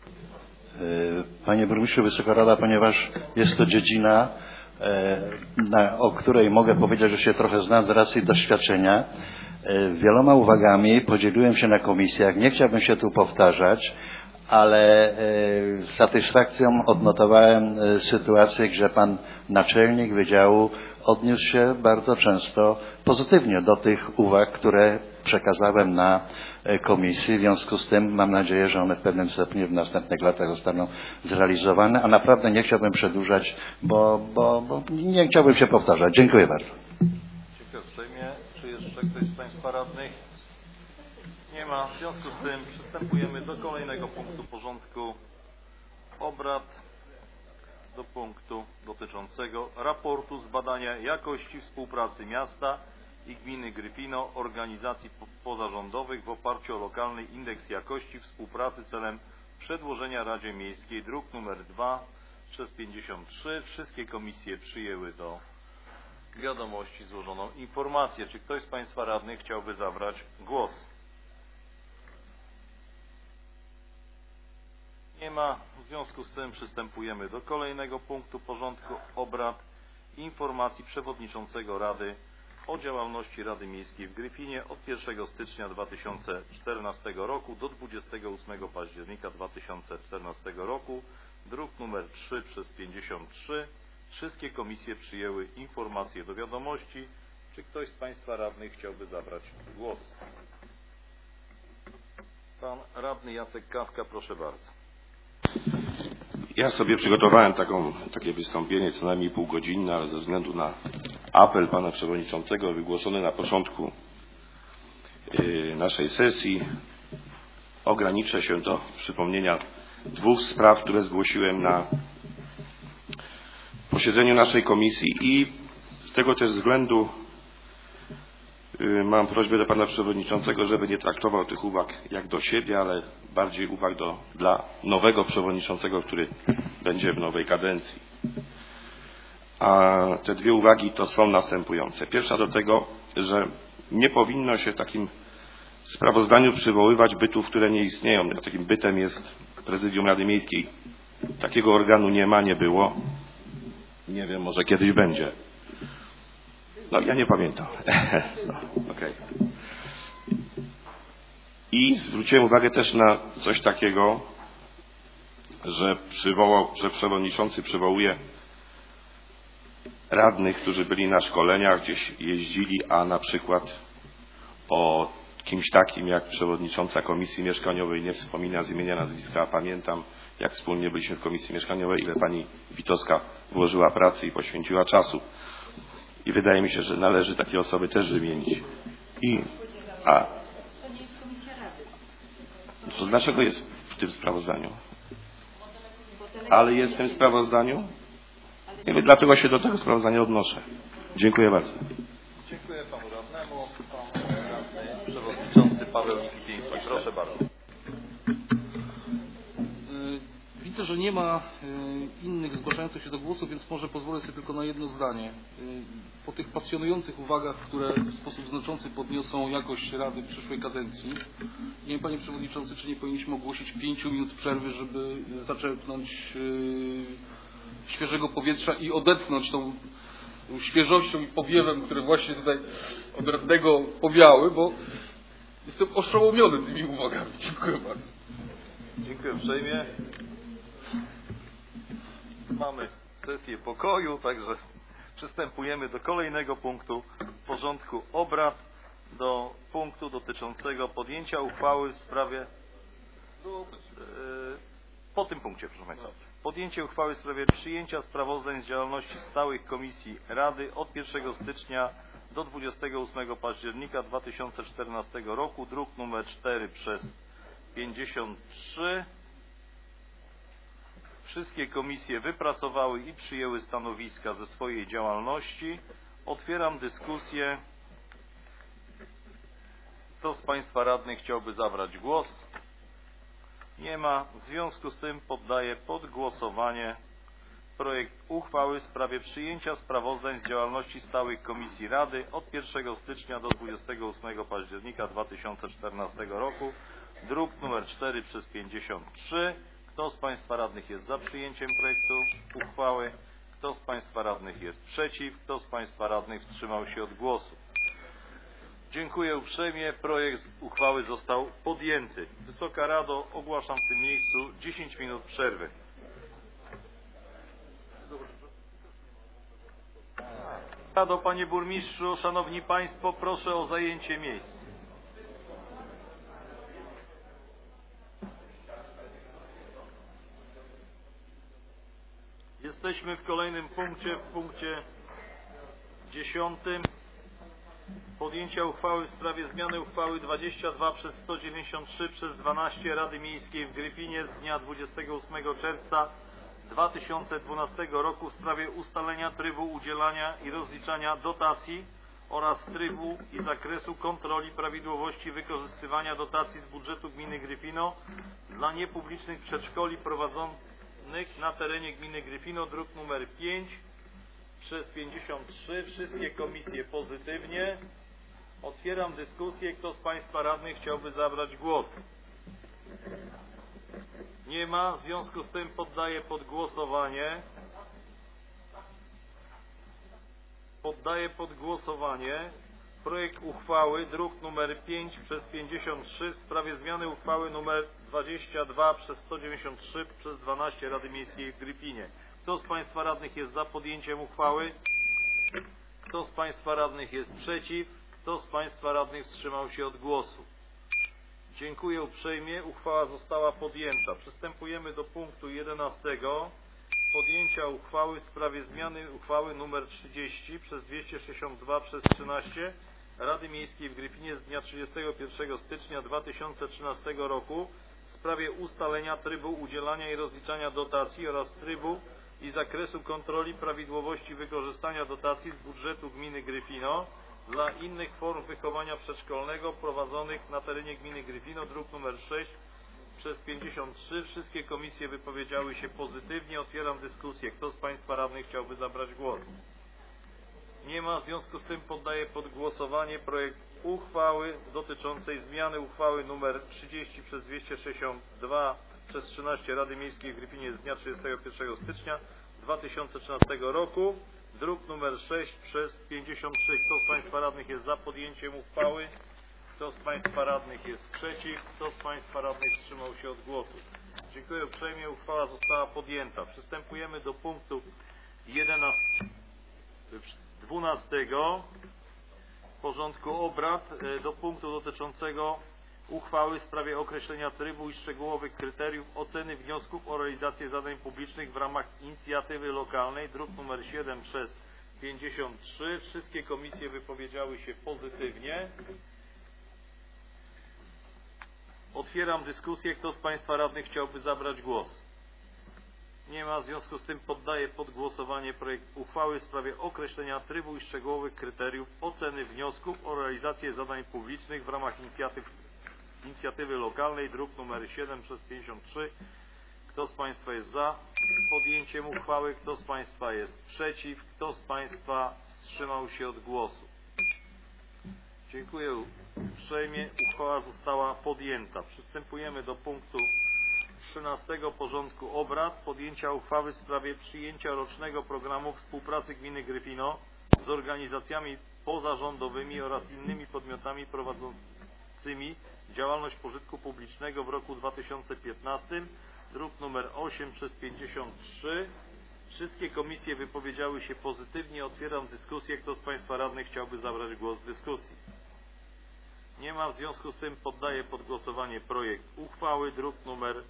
Panie burmistrzu, Wysoka Rada, ponieważ jest to dziedzina, na, o której mogę powiedzieć, że się trochę znam z racji doświadczenia, wieloma uwagami podzieliłem się na komisjach. Nie chciałbym się tu powtarzać, ale z satysfakcją odnotowałem sytuację, że pan naczelnik wydziału odniósł się bardzo często pozytywnie do tych uwag, które przekazałem na komisji. W związku z tym mam nadzieję, że one w pewnym stopniu w następnych latach zostaną zrealizowane, a naprawdę nie chciałbym przedłużać, bo, bo, bo nie chciałbym się powtarzać. Dziękuję bardzo. Dziękuję uprzejmie. Czy jeszcze ktoś z Państwa radnych? Nie ma. W związku z tym przystępujemy do kolejnego punktu porządku obrad, do punktu dotyczącego raportu z badania jakości współpracy miasta i gminy Gryfino, organizacji pozarządowych w oparciu o lokalny indeks jakości współpracy celem przedłożenia Radzie Miejskiej, druk numer dwa przez pięćdziesiąt trzy. Wszystkie komisje przyjęły do wiadomości złożoną informację. Czy ktoś z Państwa radnych chciałby zabrać głos? Nie ma. W związku z tym przystępujemy do kolejnego punktu porządku obrad. Informacji przewodniczącego Rady o działalności Rady Miejskiej w Gryfinie od pierwszego stycznia dwa tysiące czternastego roku do dwudziestego ósmego października dwa tysiące czternastego roku, druk numer trzy przez pięćdziesiąt trzy. Wszystkie komisje przyjęły informacje do wiadomości. Czy ktoś z Państwa radnych chciałby zabrać głos? Pan radny Jacek Kawka, proszę bardzo. Ja sobie przygotowałem taką, takie wystąpienie co najmniej półgodzinne, ale ze względu na apel pana przewodniczącego wygłoszony na początku yy, naszej sesji ograniczę się do przypomnienia dwóch spraw, które zgłosiłem na posiedzeniu naszej komisji i z tego też względu Mam prośbę do pana przewodniczącego, żeby nie traktował tych uwag jak do siebie, ale bardziej uwag do, dla nowego przewodniczącego, który będzie w nowej kadencji. A te dwie uwagi to są następujące. Pierwsza do tego, że nie powinno się w takim sprawozdaniu przywoływać bytów, które nie istnieją. Takim bytem jest Prezydium Rady Miejskiej. Takiego organu nie ma, nie było. Nie wiem, może kiedyś będzie. No, ja nie pamiętam. No, okay. I zwróciłem uwagę też na coś takiego, że przywołał, że przewodniczący przywołuje radnych, którzy byli na szkoleniach, gdzieś jeździli, a na przykład o kimś takim jak przewodnicząca Komisji Mieszkaniowej nie wspomina z imienia, nazwiska, a pamiętam, jak wspólnie byliśmy w Komisji Mieszkaniowej, ile pani Witowska włożyła pracy i poświęciła czasu. I wydaje mi się, że należy takie osoby też wymienić. I, a, To nie jest Komisja Rady. to dlaczego jest w tym sprawozdaniu? Ale jest w tym sprawozdaniu? Nie wiem, dlatego się do tego sprawozdania odnoszę. Dziękuję bardzo. Dziękuję panu radnemu. Pan radny przewodniczący Paweł Nikiński. Proszę bardzo. Widzę, że nie ma innych zgłaszających się do głosu, więc może pozwolę sobie tylko na jedno zdanie. Po tych pasjonujących uwagach, które w sposób znaczący podniosą jakość Rady przyszłej kadencji, nie wiem, panie przewodniczący, czy nie powinniśmy ogłosić pięciu minut przerwy, żeby zaczerpnąć świeżego powietrza i odetchnąć tą świeżością i powiewem, które właśnie tutaj od radnego powiały, bo jestem oszołomiony tymi uwagami. Dziękuję bardzo. Dziękuję uprzejmie. Mamy sesję pokoju, także przystępujemy do kolejnego punktu porządku obrad, do punktu dotyczącego podjęcia uchwały w sprawie po tym punkcie, proszę państwa. Podjęcie uchwały w sprawie przyjęcia sprawozdań z działalności stałych komisji Rady od pierwszego stycznia do dwudziestego ósmego października dwa tysiące czternastego roku, druk nr cztery przez pięćdziesiąt trzy. Wszystkie komisje wypracowały i przyjęły stanowiska ze swojej działalności. Otwieram dyskusję. Kto z państwa radnych chciałby zabrać głos? Nie ma. W związku z tym poddaję pod głosowanie projekt uchwały w sprawie przyjęcia sprawozdań z działalności stałych komisji Rady od pierwszego stycznia do dwudziestego ósmego października dwa tysiące czternastego roku, druk nr cztery przez pięćdziesiąt trzy. Kto z państwa radnych jest za przyjęciem projektu uchwały? Kto z państwa radnych jest przeciw? Kto z państwa radnych wstrzymał się od głosu? Dziękuję uprzejmie. Projekt uchwały został podjęty. Wysoka Rado, ogłaszam w tym miejscu dziesięć minut przerwy. Rado, panie burmistrzu, szanowni państwo, proszę o zajęcie miejsc. Jesteśmy w kolejnym punkcie, w punkcie dziesiątym. Podjęcia uchwały w sprawie zmiany uchwały dwadzieścia dwa przez sto dziewięćdziesiąt trzy przez dwanaście Rady Miejskiej w Gryfinie z dnia dwudziestego ósmego czerwca dwa tysiące dwunastego roku w sprawie ustalenia trybu udzielania i rozliczania dotacji oraz trybu i zakresu kontroli prawidłowości wykorzystywania dotacji z budżetu gminy Gryfino dla niepublicznych przedszkoli prowadzonych na terenie gminy Gryfino, druk nr pięć przez pięćdziesiąt trzy. Wszystkie komisje pozytywnie. Otwieram dyskusję. Kto z państwa radnych chciałby zabrać głos? Nie ma. W związku z tym poddaję pod głosowanie. Poddaję pod głosowanie projekt uchwały, druk nr pięć przez pięćdziesiąt trzy w sprawie zmiany uchwały nr dwadzieścia dwa przez sto dziewięćdziesiąt trzy przez dwanaście Rady Miejskiej w Gryfinie. Kto z państwa radnych jest za podjęciem uchwały? Kto z państwa radnych jest przeciw? Kto z państwa radnych wstrzymał się od głosu? Dziękuję uprzejmie. Uchwała została podjęta. Przystępujemy do punktu jedenastego. Podjęcia uchwały w sprawie zmiany uchwały nr trzydzieści przez dwieście sześćdziesiąt dwa przez trzynaście Rady Miejskiej w Gryfinie z dnia trzydziestego pierwszego stycznia dwa tysiące trzynastego roku w sprawie ustalenia trybu udzielania i rozliczania dotacji oraz trybu i zakresu kontroli prawidłowości wykorzystania dotacji z budżetu gminy Gryfino dla innych form wychowania przedszkolnego prowadzonych na terenie gminy Gryfino, druk nr sześć przez pięćdziesiąt trzy. Wszystkie komisje wypowiedziały się pozytywnie. Otwieram dyskusję. Kto z Państwa radnych chciałby zabrać głos? Nie ma. W związku z tym poddaję pod głosowanie projekt uchwały dotyczącej zmiany uchwały nr trzydzieści przez dwieście sześćdziesiąt dwa przez trzynaście Rady Miejskiej w Gryfinie z dnia trzydziestego pierwszego stycznia dwa tysiące trzynastego roku, druk nr sześć przez pięćdziesiąt trzy. Kto z Państwa radnych jest za podjęciem uchwały? Kto z Państwa radnych jest przeciw? Kto z Państwa radnych wstrzymał się od głosu? Dziękuję uprzejmie. Uchwała została podjęta. Przystępujemy do punktu dwunastego porządku obrad, do punktu dotyczącego uchwały w sprawie określenia trybu i szczegółowych kryteriów oceny wniosków o realizację zadań publicznych w ramach inicjatywy lokalnej, druk nr siedem przez pięćdziesiąt trzy. Wszystkie komisje wypowiedziały się pozytywnie. Otwieram dyskusję. Kto z Państwa radnych chciałby zabrać głos? Nie ma. W związku z tym poddaję pod głosowanie projekt uchwały w sprawie określenia trybu i szczegółowych kryteriów oceny wniosków o realizację zadań publicznych w ramach inicjatyw, inicjatywy lokalnej, druk nr siedem przez pięćdziesiąt trzy. Kto z Państwa jest za podjęciem uchwały? Kto z Państwa jest przeciw? Kto z Państwa wstrzymał się od głosu? Dziękuję uprzejmie. Uchwała została podjęta. Przystępujemy do punktu trzynastego porządku obrad. Podjęcia uchwały w sprawie przyjęcia rocznego programu współpracy gminy Gryfino z organizacjami pozarządowymi oraz innymi podmiotami prowadzącymi działalność pożytku publicznego w roku dwa tysiące piętnastym, druk nr osiem przez pięćdziesiąt trzy. Wszystkie komisje wypowiedziały się pozytywnie. Otwieram dyskusję. Kto z Państwa radnych chciałby zabrać głos w dyskusji? Nie ma. W związku z tym poddaję pod głosowanie projekt uchwały, druk nr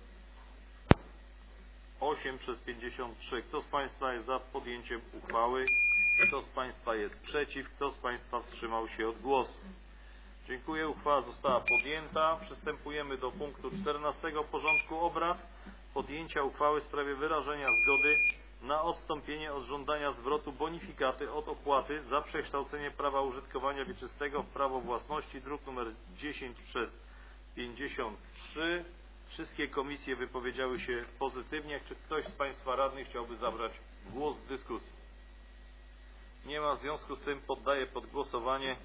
osiem przez pięćdziesiąt trzy. Kto z Państwa jest za podjęciem uchwały? Kto z Państwa jest przeciw? Kto z Państwa wstrzymał się od głosu? Dziękuję. Uchwała została podjęta. Przystępujemy do punktu czternastego porządku obrad. Podjęcia uchwały w sprawie wyrażenia zgody na odstąpienie od żądania zwrotu bonifikaty od opłaty za przekształcenie prawa użytkowania wieczystego w prawo własności, druk nr dziesięć przez pięćdziesiąt trzy. Wszystkie komisje wypowiedziały się pozytywnie. Czy ktoś z Państwa radnych chciałby zabrać głos w dyskusji? Nie ma. W związku z tym poddaję pod głosowanie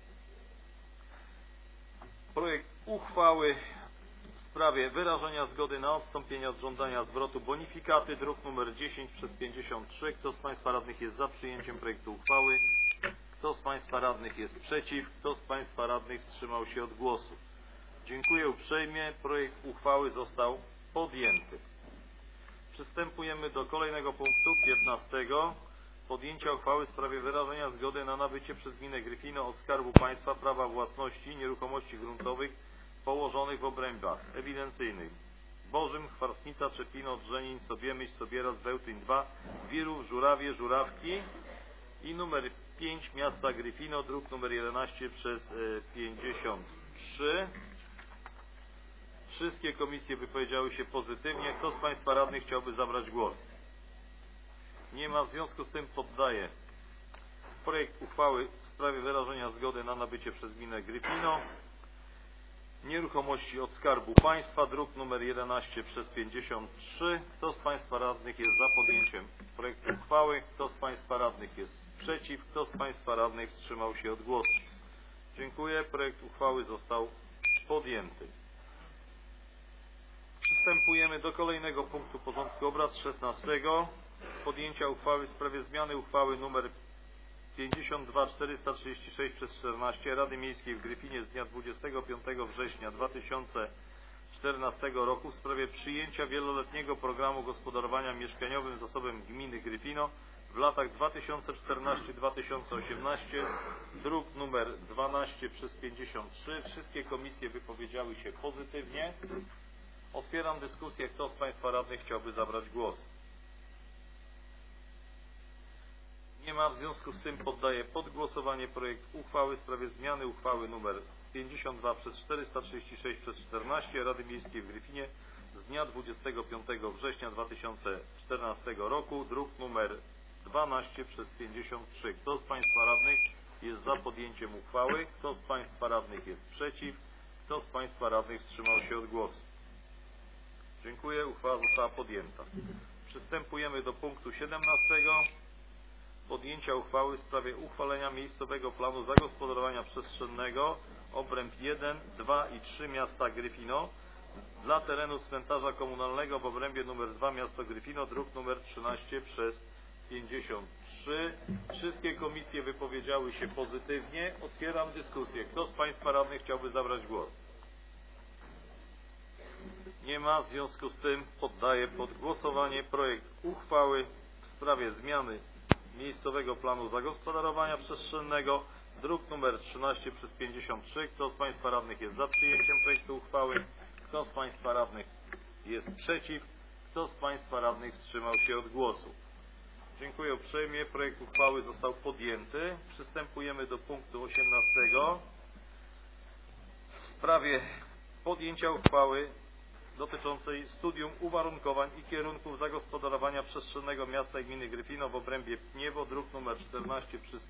projekt uchwały w sprawie wyrażenia zgody na odstąpienie od żądania zwrotu bonifikaty, druk nr dziesięć przez pięćdziesiąt trzy. Kto z Państwa radnych jest za przyjęciem projektu uchwały? Kto z Państwa radnych jest przeciw? Kto z Państwa radnych wstrzymał się od głosu? Dziękuję uprzejmie. Projekt uchwały został podjęty. Przystępujemy do kolejnego punktu, piętnastego. Podjęcia uchwały w sprawie wyrażenia zgody na nabycie przez gminę Gryfino od Skarbu Państwa prawa własności nieruchomości gruntowych położonych w obrębach ewidencyjnych Bożym, Chwastnica, Czepino, Drzenin, Sobiemyśl, Sobieraz, Bełtyń dwa, Wirów, Żurawie, Żurawki i numer pięć miasta Gryfino, druk numer jedenaście przez pięćdziesiąt trzy. Wszystkie komisje wypowiedziały się pozytywnie. Kto z Państwa radnych chciałby zabrać głos? Nie ma. W związku z tym poddaję projekt uchwały w sprawie wyrażenia zgody na nabycie przez gminę Gryfino nieruchomości od Skarbu Państwa, druk nr jedenaście przez pięćdziesiąt trzy. Kto z Państwa radnych jest za podjęciem projektu uchwały? Kto z Państwa radnych jest przeciw? Kto z Państwa radnych wstrzymał się od głosu? Dziękuję. Projekt uchwały został podjęty. Przystępujemy do kolejnego punktu porządku obrad, szesnastego. Podjęcia uchwały w sprawie zmiany uchwały nr pięćdziesiąt dwa czterysta trzydzieści sześć przez czternaście Rady Miejskiej w Gryfinie z dnia dwudziestego piątego września dwa tysiące czternastego roku w sprawie przyjęcia wieloletniego programu gospodarowania mieszkaniowym zasobem gminy Gryfino w latach dwa tysiące czternasty do dwa tysiące osiemnastego, druk nr dwanaście przez pięćdziesiąt trzy. Wszystkie komisje wypowiedziały się pozytywnie. Otwieram dyskusję. Kto z Państwa radnych chciałby zabrać głos? Nie ma. W związku z tym poddaję pod głosowanie projekt uchwały w sprawie zmiany uchwały nr pięćdziesiąt dwa przez czterysta trzydzieści sześć przez czternaście Rady Miejskiej w Gryfinie z dnia dwudziestego piątego września dwa tysiące czternastego roku, druk nr dwanaście przez pięćdziesiąt trzy. Kto z Państwa radnych jest za podjęciem uchwały? Kto z Państwa radnych jest przeciw? Kto z Państwa radnych wstrzymał się od głosu? Dziękuję. Uchwała została podjęta. Przystępujemy do punktu siedemnastego. Podjęcia uchwały w sprawie uchwalenia miejscowego planu zagospodarowania przestrzennego obręb jeden, dwa i trzy miasta Gryfino dla terenu cmentarza komunalnego w obrębie numer dwa miasto Gryfino, druk numer trzynaście przez pięćdziesiąt trzy. Wszystkie komisje wypowiedziały się pozytywnie. Otwieram dyskusję. Kto z Państwa radnych chciałby zabrać głos? Nie ma. W związku z tym poddaję pod głosowanie projekt uchwały w sprawie zmiany miejscowego planu zagospodarowania przestrzennego, druk numer trzynaście przez pięćdziesiąt trzy. Kto z Państwa radnych jest za przyjęciem projektu uchwały? Kto z Państwa radnych jest przeciw? Kto z Państwa radnych wstrzymał się od głosu? Dziękuję uprzejmie. Projekt uchwały został podjęty. Przystępujemy do punktu osiemnastego. W sprawie podjęcia uchwały dotyczącej studium uwarunkowań i kierunków zagospodarowania przestrzennego miasta i gminy Gryfino w obrębie Pniewo, druk numer czternaście przez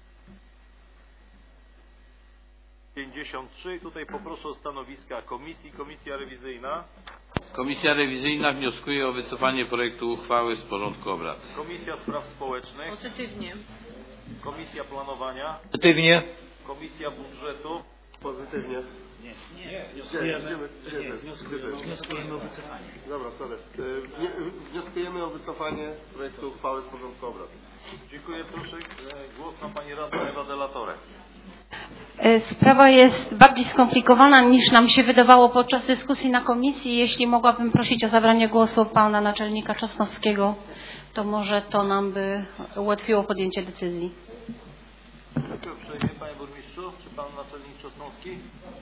pięćdziesiąt trzy. Tutaj poproszę o stanowiska komisji. Komisja rewizyjna. Komisja rewizyjna wnioskuje o wycofanie projektu uchwały z porządku obrad. Komisja Spraw Społecznych. Pozytywnie. Komisja Planowania. Pozytywnie. Komisja Budżetu. Pozytywnie. Nie, nie, wnioskujemy, nie, wnioskujemy, wnioskujemy o wycofanie. Dobra, sorry. Wnioskujemy o wycofanie projektu uchwały z porządku obrad. Dziękuję. Proszę, głos ma Pani Radna Ewa Delatorre. Sprawa jest bardziej skomplikowana niż nam się wydawało podczas dyskusji na komisji. Jeśli mogłabym prosić o zabranie głosu pana naczelnika Czosnowskiego, to może to nam by ułatwiło podjęcie decyzji. Dziękuję uprzejmie. Panie Burmistrzu, czy Pan Naczelnik Czosnowski?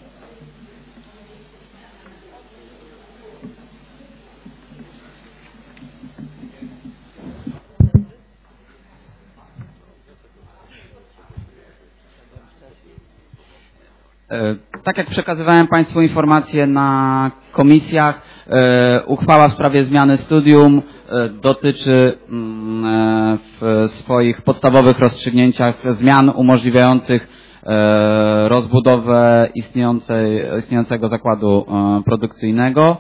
Tak jak przekazywałem Państwu informacje na komisjach, uchwała w sprawie zmiany studium dotyczy w swoich podstawowych rozstrzygnięciach zmian umożliwiających rozbudowę istniejącej, istniejącego zakładu produkcyjnego.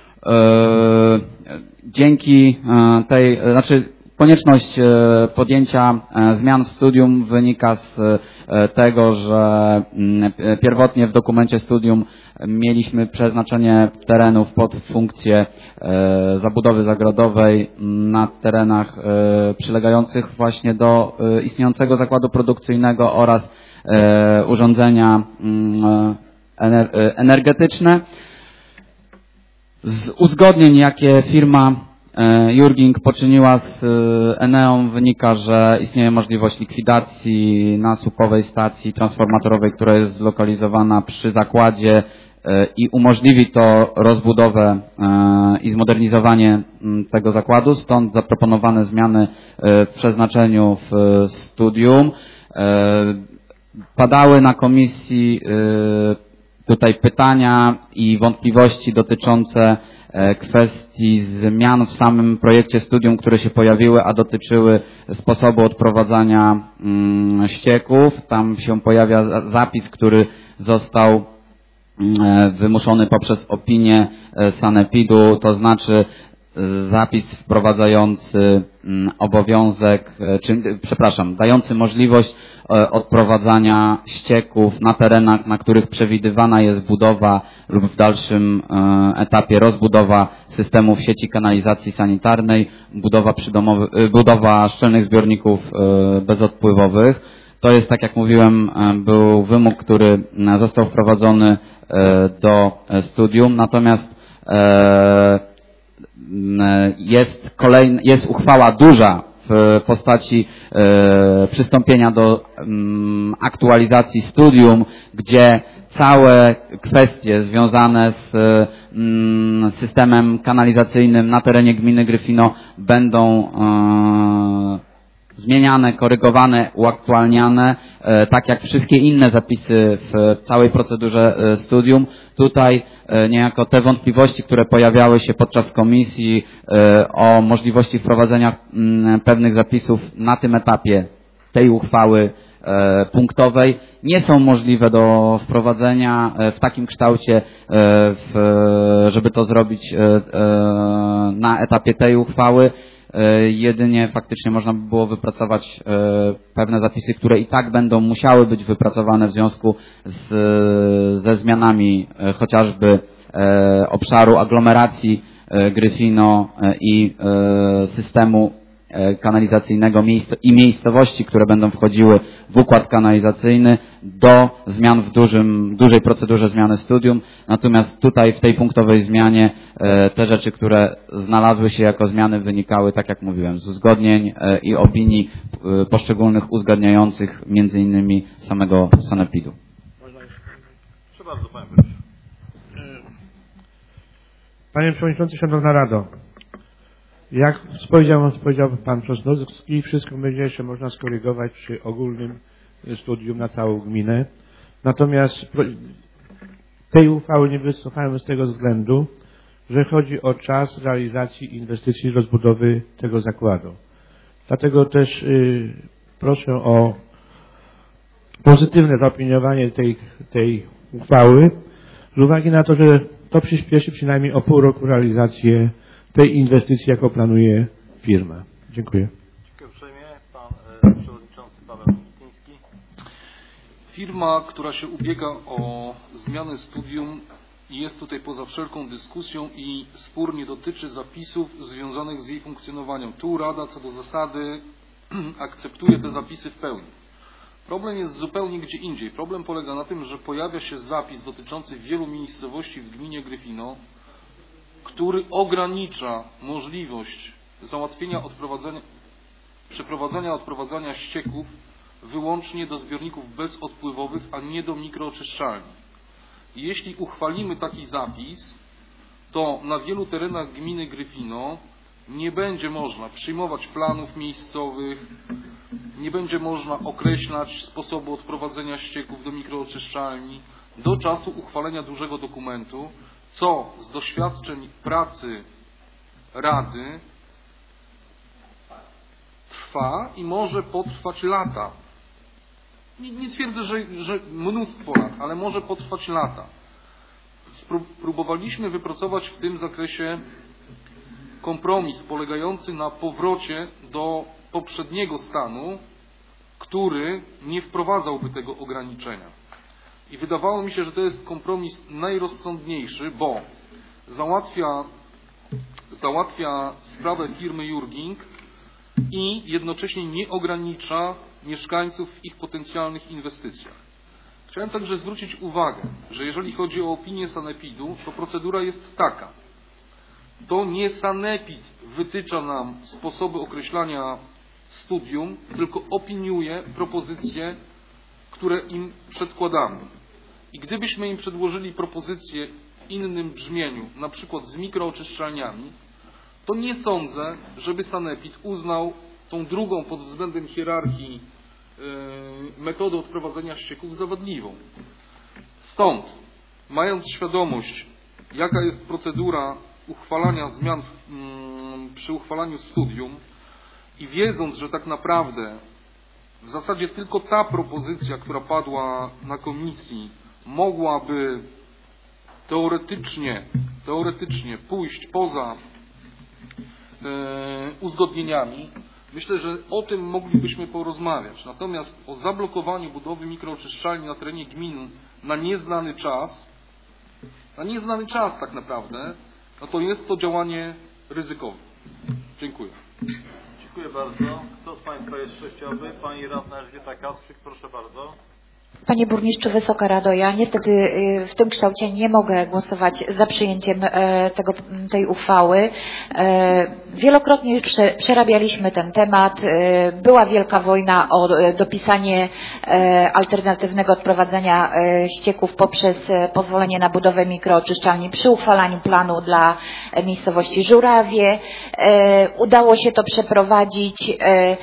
Dzięki tej, znaczy konieczność podjęcia zmian w studium wynika z tego, że pierwotnie w dokumencie studium mieliśmy przeznaczenie terenów pod funkcję zabudowy zagrodowej na terenach przylegających właśnie do istniejącego zakładu produkcyjnego oraz urządzenia energetyczne. Z uzgodnień, jakie firma Jurging poczyniła z Eneą, wynika, że istnieje możliwość likwidacji nasłupowej stacji transformatorowej, która jest zlokalizowana przy zakładzie i umożliwi to rozbudowę i zmodernizowanie tego zakładu, stąd zaproponowane zmiany w przeznaczeniu w studium. Padały na komisji tutaj pytania i wątpliwości dotyczące kwestii zmian w samym projekcie studium, które się pojawiły, a dotyczyły sposobu odprowadzania ścieków. Tam się pojawia zapis, który został wymuszony poprzez opinię sanepidu, to znaczy zapis wprowadzający obowiązek, czy, przepraszam, dający możliwość odprowadzania ścieków na terenach, na których przewidywana jest budowa lub w dalszym etapie rozbudowa systemów sieci kanalizacji sanitarnej, budowa, przydomowy, budowa szczelnych zbiorników bezodpływowych. To jest, tak jak mówiłem, był wymóg, który został wprowadzony do studium, natomiast jest kolejna, jest uchwała duża w postaci e, przystąpienia do m, aktualizacji studium, gdzie całe kwestie związane z m, systemem kanalizacyjnym na terenie gminy Gryfino będą e, zmieniane, korygowane, uaktualniane, e, tak jak wszystkie inne zapisy w całej procedurze e, studium. Tutaj e, niejako te wątpliwości, które pojawiały się podczas komisji e, o możliwości wprowadzenia m, pewnych zapisów na tym etapie tej uchwały punktowej nie są możliwe do wprowadzenia w takim kształcie, w, żeby to zrobić na etapie tej uchwały. Jedynie faktycznie można by było wypracować pewne zapisy, które i tak będą musiały być wypracowane w związku z, ze zmianami chociażby obszaru aglomeracji Gryfino i systemu kanalizacyjnego i miejscowości, które będą wchodziły w układ kanalizacyjny do zmian w dużym, dużej procedurze zmiany studium. Natomiast tutaj w tej punktowej zmianie te rzeczy, które znalazły się jako zmiany, wynikały, tak jak mówiłem, z uzgodnień i opinii poszczególnych uzgadniających między innymi samego sanepidu. Proszę bardzo, panie burmistrzu. Panie Przewodniczący, Szanowna Rado, jak powiedział, powiedział Pan Sosnowski, wszystko będzie jeszcze można skorygować przy ogólnym studium na całą gminę. Natomiast tej uchwały nie wycofałem z tego względu, że chodzi o czas realizacji inwestycji rozbudowy tego zakładu. Dlatego też y, proszę o pozytywne zaopiniowanie tej, tej uchwały z uwagi na to, że to przyspieszy przynajmniej o pół roku realizację tej inwestycji, jaką planuje firma. Dziękuję. Dziękuję uprzejmie. Pan e, Przewodniczący Paweł Miński. Firma, która się ubiega o zmianę studium, jest tutaj poza wszelką dyskusją i spór nie dotyczy zapisów związanych z jej funkcjonowaniem. Tu Rada co do zasady akceptuje te zapisy w pełni. Problem jest zupełnie gdzie indziej. Problem polega na tym, że pojawia się zapis dotyczący wielu miejscowości w gminie Gryfino, który ogranicza możliwość załatwienia odprowadzenia, przeprowadzania odprowadzania ścieków wyłącznie do zbiorników bezodpływowych, a nie do mikrooczyszczalni. I jeśli uchwalimy taki zapis, to na wielu terenach gminy Gryfino nie będzie można przyjmować planów miejscowych, nie będzie można określać sposobu odprowadzenia ścieków do mikrooczyszczalni do czasu uchwalenia dużego dokumentu, co z doświadczeń pracy Rady trwa i może potrwać lata. Nie, nie twierdzę, że, że mnóstwo lat, ale może potrwać lata. Próbowaliśmy wypracować w tym zakresie kompromis polegający na powrocie do poprzedniego stanu, który nie wprowadzałby tego ograniczenia. I wydawało mi się, że to jest kompromis najrozsądniejszy, bo załatwia, załatwia sprawę firmy Jurging i jednocześnie nie ogranicza mieszkańców w ich potencjalnych inwestycjach. Chciałem także zwrócić uwagę, że jeżeli chodzi o opinię sanepidu, to procedura jest taka. To nie sanepid wytycza nam sposoby określania studium, tylko opiniuje propozycje, które im przedkładamy. I gdybyśmy im przedłożyli propozycję w innym brzmieniu, na przykład z mikrooczyszczalniami, to nie sądzę, żeby sanepid uznał tą drugą pod względem hierarchii yy, metodę odprowadzenia ścieków za wadliwą. Stąd, mając świadomość, jaka jest procedura uchwalania zmian yy, przy uchwalaniu studium i wiedząc, że tak naprawdę w zasadzie tylko ta propozycja, która padła na komisji, mogłaby teoretycznie, teoretycznie pójść poza yy, uzgodnieniami, myślę, że o tym moglibyśmy porozmawiać. Natomiast o zablokowaniu budowy mikrooczyszczalni na terenie gmin na nieznany czas, na nieznany czas tak naprawdę, no to jest to działanie ryzykowne. Dziękuję. Dziękuję bardzo. Kto z Państwa jest szczęściowy? Pani radna Elżbieta Kasprzyk, proszę bardzo. Panie Burmistrzu, Wysoka Rado, ja niestety w tym kształcie nie mogę głosować za przyjęciem tego, tej uchwały. Wielokrotnie już przerabialiśmy ten temat. Była wielka wojna o dopisanie alternatywnego odprowadzania ścieków poprzez pozwolenie na budowę mikrooczyszczalni przy uchwalaniu planu dla miejscowości Żurawie. Udało się to przeprowadzić.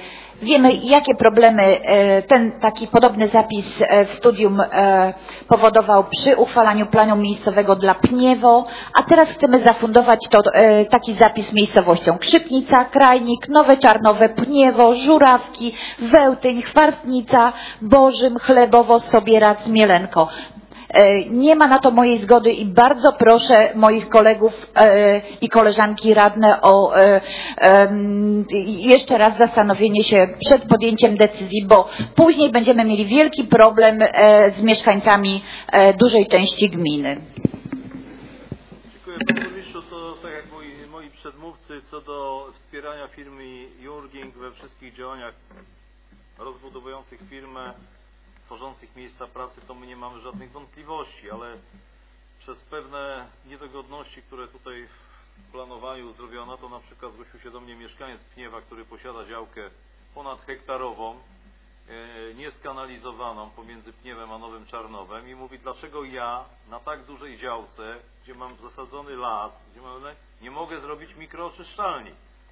Wiemy, jakie problemy ten taki podobny zapis w studium powodował przy uchwalaniu planu miejscowego dla Pniewo, a teraz chcemy zafundować to taki zapis miejscowością Krzypnica, Krajnik, Nowe Czarnowe, Pniewo, Żurawki, Wełtyń, Chwastnica, Bożym, Chlebowo, Sobierac, Mielenko. Nie ma na to mojej zgody i bardzo proszę moich kolegów i koleżanki radne o jeszcze raz zastanowienie się przed podjęciem decyzji, bo później będziemy mieli wielki problem z mieszkańcami dużej części gminy. Dziękuję panie burmistrzu. To tak jak moi, moi przedmówcy co do wspierania firmy Jurging we wszystkich działaniach rozbudowujących firmę, tworzących miejsca pracy, to my nie mamy żadnych wątpliwości, ale przez pewne niedogodności, które tutaj w planowaniu zrobiono, to na przykład zgłosił się do mnie mieszkaniec Pniewa, który posiada działkę ponad hektarową, e, nieskanalizowaną pomiędzy Pniewem a Nowym Czarnowem i mówi, dlaczego ja na tak dużej działce, gdzie mam zasadzony las, gdzie mam, nie mogę zrobić mikrooczyszczalni.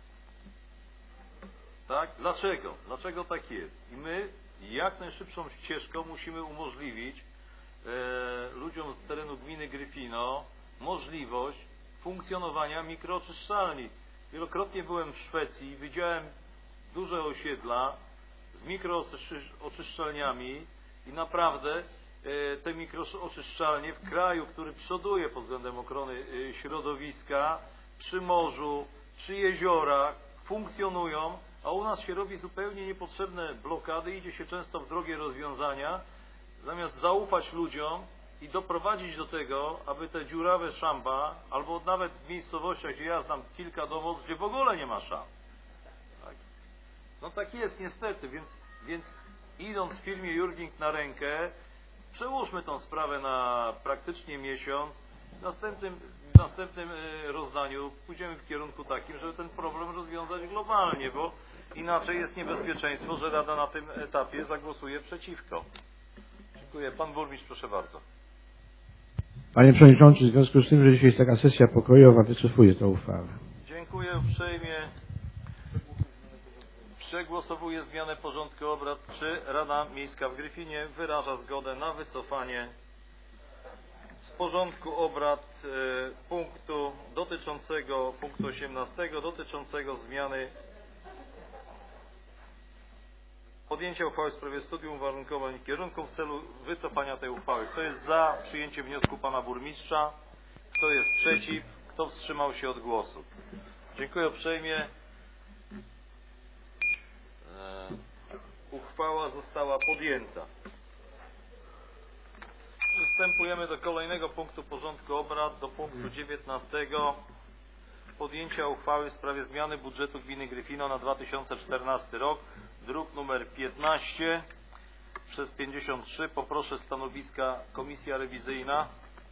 Tak? Dlaczego? Dlaczego tak jest? I my jak najszybszą ścieżką musimy umożliwić e, ludziom z terenu gminy Gryfino możliwość funkcjonowania mikrooczyszczalni. Wielokrotnie byłem w Szwecji, widziałem duże osiedla z mikrooczyszczalniami i naprawdę e, te mikrooczyszczalnie w kraju, który przoduje pod względem ochrony e, środowiska, przy morzu, przy jeziorach funkcjonują, a u nas się robi zupełnie niepotrzebne blokady, idzie się często w drogie rozwiązania, zamiast zaufać ludziom i doprowadzić do tego, aby te dziurawe szamba, albo nawet w miejscowościach, gdzie ja znam kilka domów, gdzie w ogóle nie ma szamb. Tak? No tak jest niestety, więc, więc idąc firmie Jurging na rękę, przełóżmy tą sprawę na praktycznie miesiąc, w następnym, w następnym rozdaniu pójdziemy w kierunku takim, żeby ten problem rozwiązać globalnie, bo inaczej jest niebezpieczeństwo, że Rada na tym etapie zagłosuje przeciwko. Dziękuję. Pan burmistrz, proszę bardzo. Panie Przewodniczący, w związku z tym, że dzisiaj jest taka sesja pokojowa, wycofuję tę uchwałę. Dziękuję uprzejmie. Przegłosowuję zmianę porządku obrad. Czy Rada Miejska w Gryfinie wyraża zgodę na wycofanie z porządku obrad e, punktu dotyczącego, punktu osiemnastego, dotyczącego zmiany podjęcia uchwały w sprawie studium uwarunkowań i kierunków w celu wycofania tej uchwały. Kto jest za przyjęciem wniosku pana burmistrza? Kto jest przeciw? Kto wstrzymał się od głosu? Dziękuję uprzejmie. E, uchwała została podjęta. Przystępujemy do kolejnego punktu porządku obrad, do punktu dziewiętnastego. Podjęcia uchwały w sprawie zmiany budżetu gminy Gryfino na dwa tysiące czternasty rok. Druk numer piętnaście przez pięćdziesiąt trzy. Poproszę stanowiska Komisja Rewizyjna.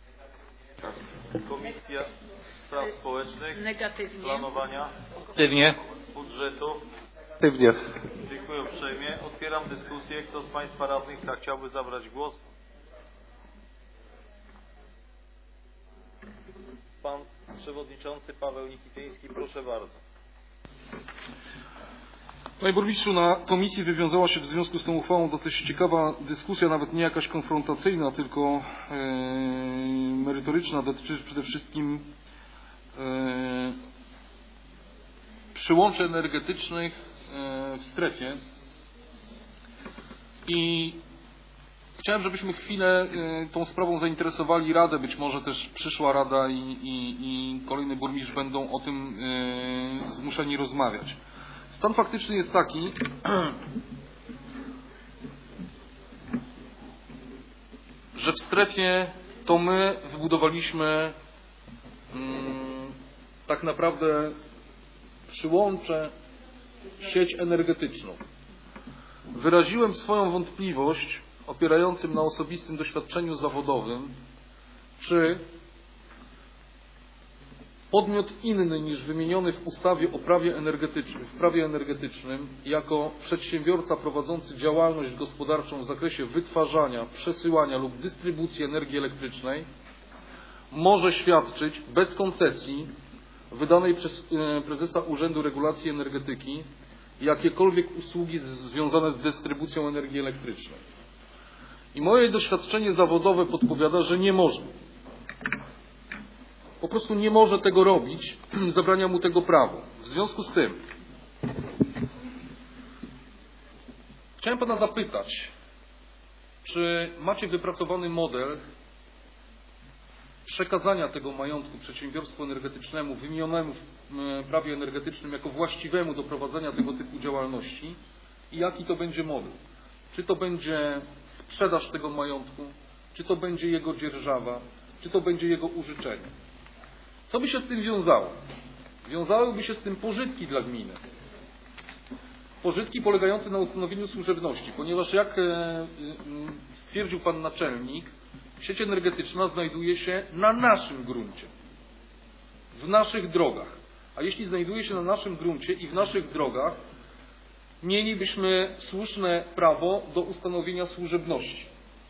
Komisja Spraw Społecznych. Negatywnie. Planowania. Negatywnie. Budżetu. Negatywnie. Dziękuję uprzejmie. Otwieram dyskusję. Kto z Państwa radnych chciałby zabrać głos? Pan Przewodniczący Paweł Nikitejski, proszę bardzo. Panie burmistrzu, na komisji wywiązała się w związku z tą uchwałą dosyć ciekawa dyskusja, nawet nie jakaś konfrontacyjna, tylko e, merytoryczna, dotyczy przede wszystkim e, przyłączy energetycznych e, w strefie. I chciałem, żebyśmy chwilę y, tą sprawą zainteresowali Radę, być może też przyszła Rada i, i, i kolejny burmistrz będą o tym y, zmuszeni rozmawiać. Stan faktyczny jest taki, że w strefie to my wybudowaliśmy y, tak naprawdę przyłącze, sieć energetyczną. Wyraziłem swoją wątpliwość, opierającym na osobistym doświadczeniu zawodowym, czy podmiot inny niż wymieniony w ustawie o prawie energetycznym, w prawie energetycznym, jako przedsiębiorca prowadzący działalność gospodarczą w zakresie wytwarzania, przesyłania lub dystrybucji energii elektrycznej, może świadczyć bez koncesji wydanej przez prezesa Urzędu Regulacji Energetyki jakiekolwiek usługi z, związane z dystrybucją energii elektrycznej. I moje doświadczenie zawodowe podpowiada, że nie może. Po prostu nie może tego robić, zabrania mu tego prawo. W związku z tym chciałem pana zapytać, czy macie wypracowany model przekazania tego majątku przedsiębiorstwu energetycznemu wymienionemu w prawie energetycznym jako właściwemu do prowadzenia tego typu działalności i jaki to będzie model? Czy to będzie sprzedaż tego majątku, czy to będzie jego dzierżawa, czy to będzie jego użyczenie? Co by się z tym wiązało? Wiązałyby się z tym pożytki dla gminy. Pożytki polegające na ustanowieniu służebności, ponieważ jak stwierdził pan naczelnik, sieć energetyczna znajduje się na naszym gruncie, w naszych drogach. A jeśli znajduje się na naszym gruncie i w naszych drogach, mielibyśmy słuszne prawo do ustanowienia służebności.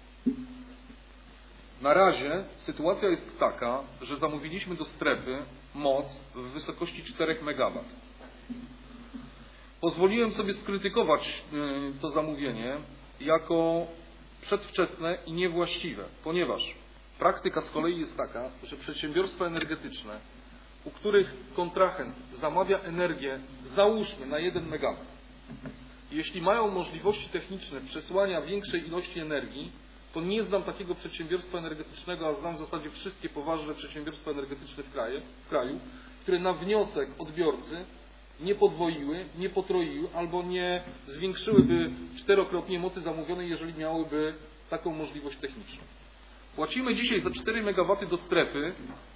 Na razie sytuacja jest taka, że zamówiliśmy do strefy moc w wysokości czterech megawatów. Pozwoliłem sobie skrytykować to zamówienie jako przedwczesne i niewłaściwe, ponieważ praktyka z kolei jest taka, że przedsiębiorstwa energetyczne, u których kontrahent zamawia energię, załóżmy na jeden megawat, jeśli mają możliwości techniczne przesłania większej ilości energii, to nie znam takiego przedsiębiorstwa energetycznego, a znam w zasadzie wszystkie poważne przedsiębiorstwa energetyczne w kraju, w kraju, które na wniosek odbiorcy nie podwoiły, nie potroiły albo nie zwiększyłyby czterokrotnie mocy zamówionej, jeżeli miałyby taką możliwość techniczną. Płacimy dzisiaj za cztery megawaty do strefy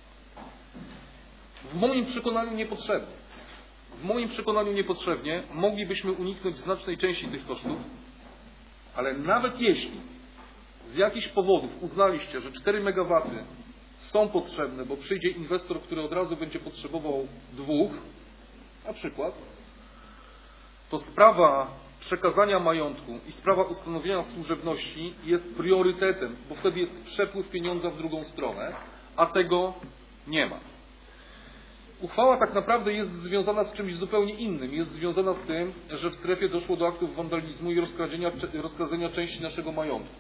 w moim przekonaniu niepotrzebnie. W moim przekonaniu niepotrzebnie moglibyśmy uniknąć znacznej części tych kosztów, ale nawet jeśli z jakichś powodów uznaliście, że cztery megawaty są potrzebne, bo przyjdzie inwestor, który od razu będzie potrzebował dwóch, na przykład, to sprawa przekazania majątku i sprawa ustanowienia służebności jest priorytetem, bo wtedy jest przepływ pieniądza w drugą stronę, a tego nie ma. Uchwała tak naprawdę jest związana z czymś zupełnie innym. Jest związana z tym, że w strefie doszło do aktów wandalizmu i rozkradzenia części naszego majątku.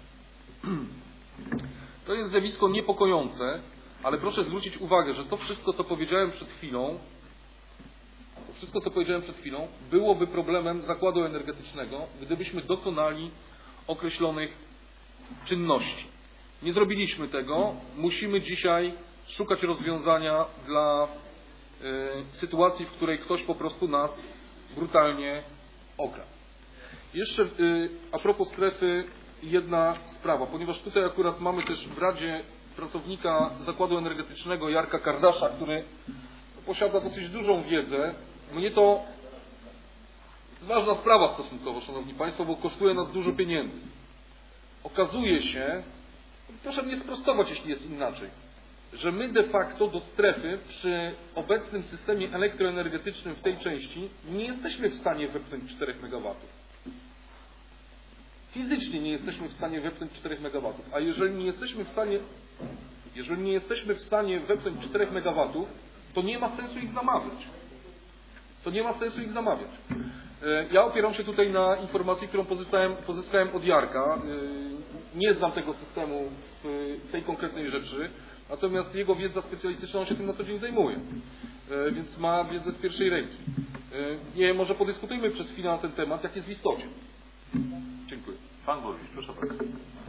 To jest zjawisko niepokojące, ale proszę zwrócić uwagę, że to wszystko, co powiedziałem przed chwilą, to wszystko, co powiedziałem przed chwilą, byłoby problemem zakładu energetycznego, gdybyśmy dokonali określonych czynności. Nie zrobiliśmy tego. Musimy dzisiaj szukać rozwiązania dla y, sytuacji, w której ktoś po prostu nas brutalnie okradł. Jeszcze y, a propos strefy jedna sprawa, ponieważ tutaj akurat mamy też w Radzie pracownika Zakładu Energetycznego Jarka Kardasza, który posiada dosyć dużą wiedzę. Mnie to jest ważna sprawa stosunkowo, Szanowni Państwo, bo kosztuje nas dużo pieniędzy. Okazuje się, proszę mnie sprostować, jeśli jest inaczej, że my de facto do strefy przy obecnym systemie elektroenergetycznym w tej części nie jesteśmy w stanie wepchnąć czterech megawatów. Fizycznie nie jesteśmy w stanie wepchnąć czterech megawatów, a jeżeli nie jesteśmy w stanie, jeżeli nie jesteśmy w stanie wepchnąć czterech megawatów, to nie ma sensu ich zamawiać. To nie ma sensu ich zamawiać. Ja opieram się tutaj na informacji, którą pozyskałem, pozyskałem od Jarka. Nie znam tego systemu w tej konkretnej rzeczy, natomiast jego wiedza specjalistyczna, on się tym na co dzień zajmuje, więc ma wiedzę z pierwszej ręki. Nie, może podyskutujmy przez chwilę na ten temat, jak jest w istocie. Dziękuję. Pan burmistrz, proszę bardzo.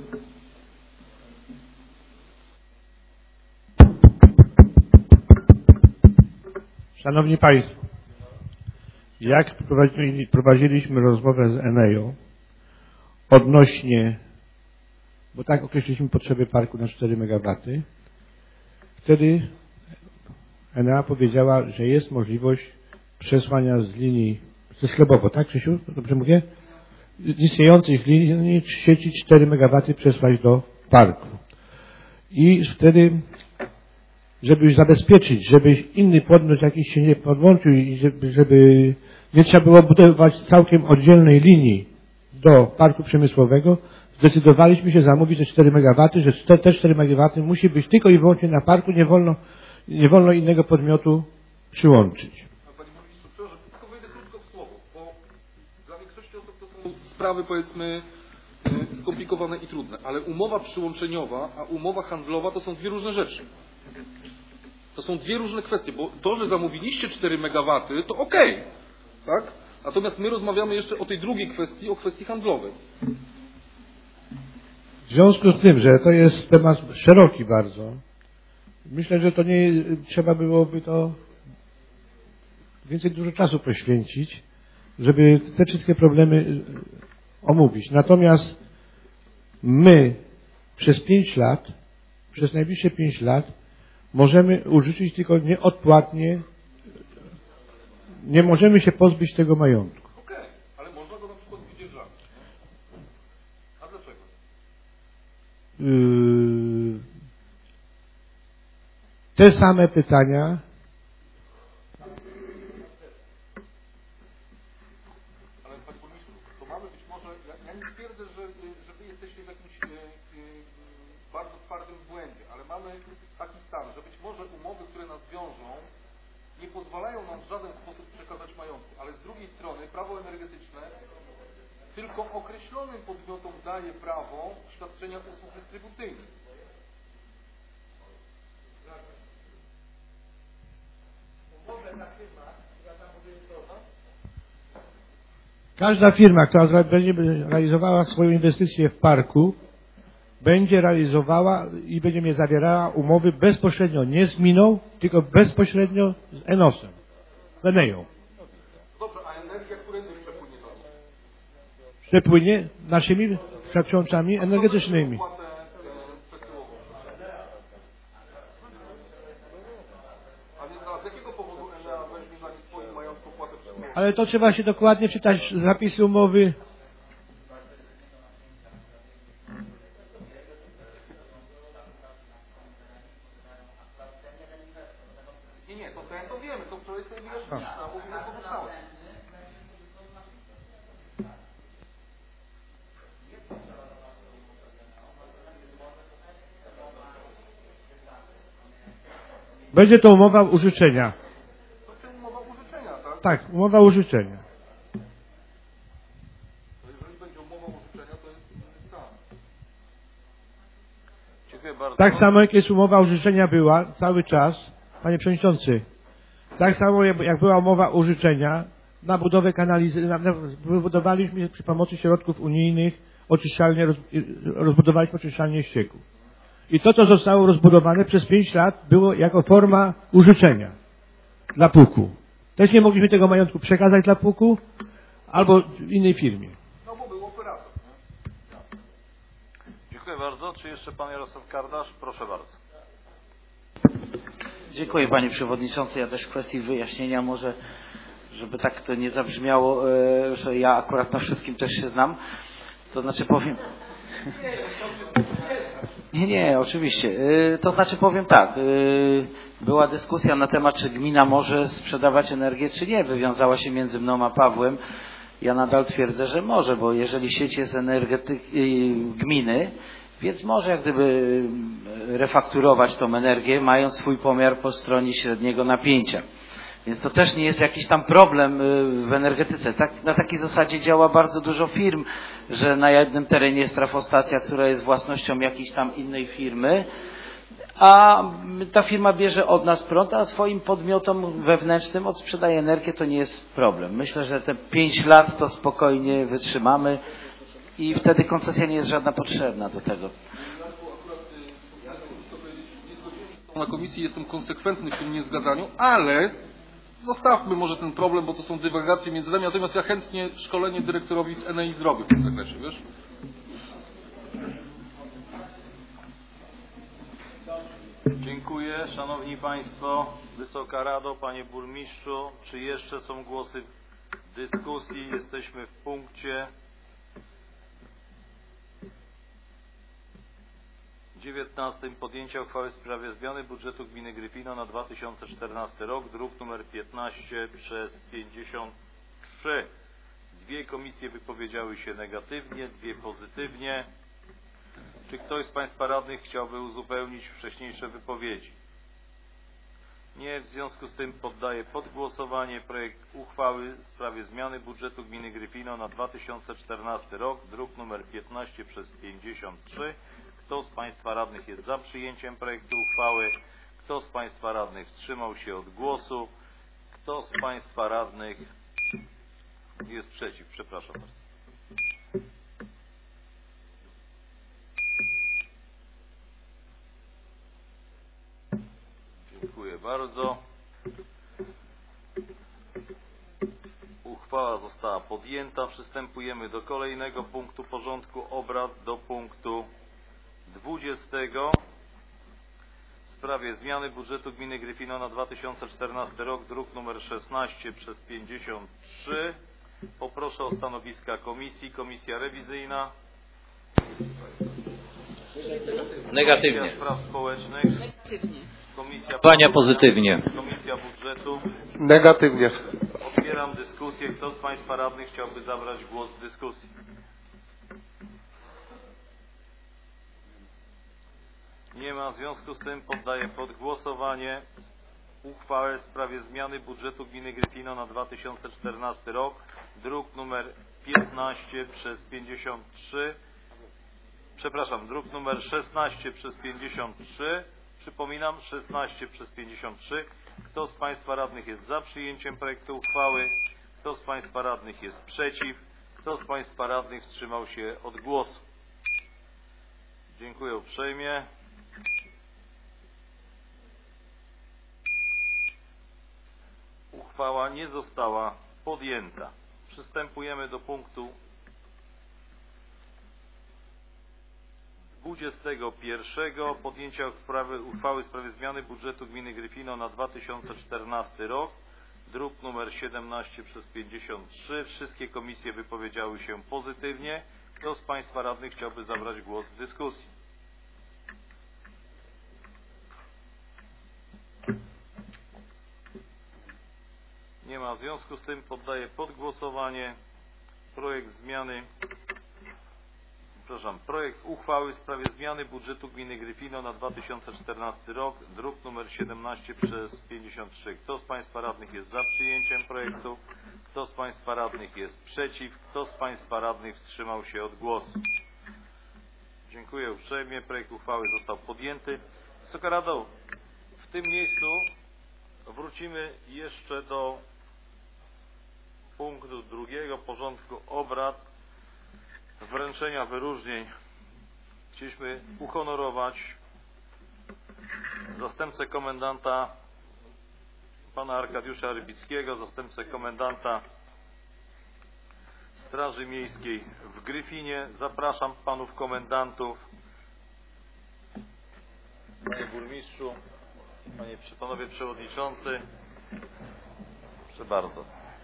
Szanowni Państwo, jak prowadziliśmy rozmowę z Eneą odnośnie, bo tak określiliśmy potrzeby parku na cztery megawaty, wtedy Enea powiedziała, że jest możliwość przesłania z linii, ze Sklebowo, tak Krzysiu? Dobrze mówię? Z istniejących linii sieci cztery megawaty przesłać do parku. I wtedy, żeby zabezpieczyć, żeby inny podmiot jakiś się nie podłączył i żeby, żeby nie trzeba było budować całkiem oddzielnej linii do parku przemysłowego, zdecydowaliśmy się zamówić te cztery megawaty, że te, te cztery megawaty musi być tylko i wyłącznie na parku, nie wolno, nie wolno innego podmiotu przyłączyć. Panie burmistrzu, przepraszam, tylko wejdę krótko w słowo, bo sprawy, powiedzmy, skomplikowane i trudne, ale umowa przyłączeniowa, a umowa handlowa to są dwie różne rzeczy. To są dwie różne kwestie, bo to, że zamówiliście cztery megawaty, to okej, okay, tak? Natomiast my rozmawiamy jeszcze o tej drugiej kwestii, o kwestii handlowej. W związku z tym, że to jest temat szeroki bardzo, myślę, że to nie trzeba byłoby to więcej dużo czasu poświęcić, żeby te wszystkie problemy omówić. Natomiast my przez pięć lat, przez najbliższe pięć lat możemy użyczyć tylko nieodpłatnie, nie możemy się pozbyć tego majątku. Okej, okay, ale można go na przykład wydzierżawić. A dlaczego? Yy, te same pytania nie pozwalają nam w żaden sposób przekazać majątku, ale z drugiej strony prawo energetyczne tylko określonym podmiotom daje prawo świadczenia usług dystrybucyjnych. Każda firma, która będzie realizowała swoją inwestycję w parku, będzie realizowała i będzie mnie zawierała umowy bezpośrednio, nie z gminą, tylko bezpośrednio z Enosem, z Eneją. Dobrze, a energia, którędy przepłynie to? Przepłynie naszymi świadczącami energetycznymi. A z jakiego powodu Enea weźmie za nie swoim majątku płatę przesyłową? Ale to trzeba się dokładnie czytać zapisy umowy. Nie, nie, to ten to wiemy, to wczoraj sobie wyjaśniliśmy, a mówi na pozostałe. Będzie to umowa użyczenia. To jest umowa użyczenia, tak? Tak, umowa użyczenia. To jeżeli będzie umowa użyczenia, to jest inny stan. Dziękuję bardzo. Tak samo jak jest umowa użyczenia była cały czas, panie przewodniczący, tak samo jak była umowa użyczenia na budowę kanalizacji, wybudowaliśmy przy pomocy środków unijnych oczyszczalnię, roz, rozbudowaliśmy oczyszczalnię ścieków. I to, co zostało rozbudowane przez pięć lat, było jako forma użyczenia dla puku. Też nie mogliśmy tego majątku przekazać dla puku albo innej firmie. No bo był operator. Dziękuję bardzo. Czy jeszcze pan Jarosław Kardasz? Proszę bardzo. Dziękuję panie przewodniczący. Ja też w kwestii wyjaśnienia może, żeby tak to nie zabrzmiało, że ja akurat na wszystkim też się znam. To znaczy powiem... Nie, nie, oczywiście. To znaczy powiem tak. Była dyskusja na temat, czy gmina może sprzedawać energię, czy nie. Wywiązała się między mną a Pawłem. Ja nadal twierdzę, że może, bo jeżeli sieć jest energetyk gminy, więc może jak gdyby refakturować tą energię, mając swój pomiar po stronie średniego napięcia. Więc to też nie jest jakiś tam problem w energetyce. Tak, na takiej zasadzie działa bardzo dużo firm, że na jednym terenie jest trafostacja, która jest własnością jakiejś tam innej firmy, a ta firma bierze od nas prąd, a swoim podmiotom wewnętrznym odsprzedaje energię, to nie jest problem. Myślę, że te pięć lat to spokojnie wytrzymamy i wtedy koncesja nie jest żadna potrzebna do tego. Na komisji jestem konsekwentny w tym niezgadzaniu, ale zostawmy może ten problem, bo to są dywagacje między nami, natomiast ja chętnie szkolenie dyrektorowi z Enei zrobię w tym zakresie, wiesz? Dziękuję. Szanowni Państwo, Wysoka Rado, Panie Burmistrzu, czy jeszcze są głosy w dyskusji? Jesteśmy w punkcie dziewiętnastym. Podjęcia uchwały w sprawie zmiany budżetu gminy Gryfino na dwa tysiące czternasty rok, druk nr piętnaście przez pięćdziesiąt trzy. Dwie komisje wypowiedziały się negatywnie, dwie pozytywnie. Czy ktoś z Państwa radnych chciałby uzupełnić wcześniejsze wypowiedzi? Nie, w związku z tym poddaję pod głosowanie projekt uchwały w sprawie zmiany budżetu gminy Gryfino na dwa tysiące czternasty rok, druk nr piętnaście przez pięćdziesiąt trzy. Kto z Państwa radnych jest za przyjęciem projektu uchwały? Kto z Państwa radnych wstrzymał się od głosu? Kto z Państwa radnych jest przeciw? Przepraszam bardzo. Dziękuję bardzo. Uchwała została podjęta. Przystępujemy do kolejnego punktu porządku obrad, do punktu dwudziestego w sprawie zmiany budżetu gminy Gryfino na dwa tysiące czternasty rok, druk nr szesnaście przez pięćdziesiąt trzy. Poproszę o stanowiska komisji. Komisja rewizyjna. Negatywnie. Komisja Spraw Społecznych. Negatywnie. Komisja Pania pozytywnie. Komisja Budżetu. Negatywnie. Otwieram dyskusję. Kto z Państwa radnych chciałby zabrać głos w dyskusji? Nie ma. W związku z tym poddaję pod głosowanie uchwałę w sprawie zmiany budżetu gminy Gryfino na dwa tysiące czternasty rok, druk nr piętnaście przez pięćdziesiąt trzy. Przepraszam, druk nr szesnaście przez pięćdziesiąt trzy. Przypominam, szesnaście przez pięćdziesiąt trzy. Kto z Państwa radnych jest za przyjęciem projektu uchwały? Kto z Państwa radnych jest przeciw? Kto z Państwa radnych wstrzymał się od głosu? Dziękuję uprzejmie. Uchwała nie została podjęta. Przystępujemy do punktu dwudziestego pierwszego. Podjęcia uchwały, uchwały w sprawie zmiany budżetu gminy Gryfino na dwa tysiące czternasty rok, druk nr siedemnaście przez pięćdziesiąt trzy. Wszystkie komisje wypowiedziały się pozytywnie. Kto z Państwa radnych chciałby zabrać głos w dyskusji? Nie ma. W związku z tym poddaję pod głosowanie projekt zmiany, przepraszam, projekt uchwały w sprawie zmiany budżetu gminy Gryfino na dwa tysiące czternasty rok, druk nr siedemnaście przez pięćdziesiąt trzy. Kto z Państwa radnych jest za przyjęciem projektu? Kto z Państwa radnych jest przeciw? Kto z Państwa radnych wstrzymał się od głosu? Dziękuję uprzejmie. Projekt uchwały został podjęty. Wysoka Rado, w tym miejscu wrócimy jeszcze do punktu drugiego porządku obrad, wręczenia wyróżnień. Chcieliśmy uhonorować zastępcę komendanta pana Arkadiusza Rybickiego, zastępcę komendanta Straży Miejskiej w Gryfinie. Zapraszam panów komendantów. Panie burmistrzu, panie, panowie przewodniczący, proszę bardzo.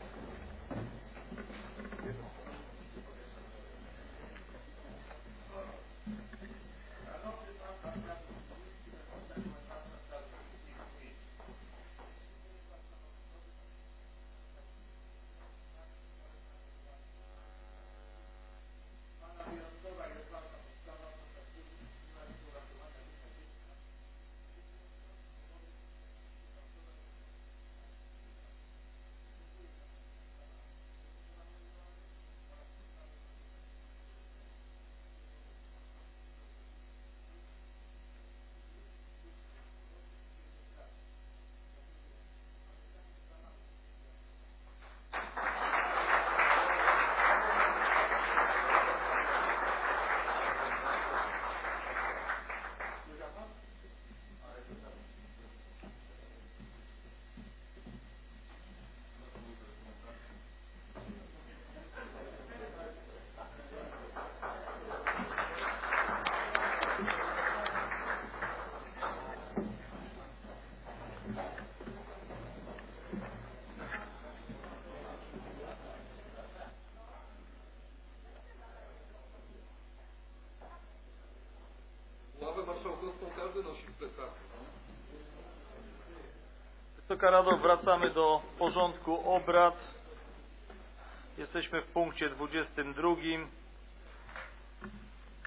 Wysoka Rado, wracamy do porządku obrad. Jesteśmy w punkcie dwudziestym drugim.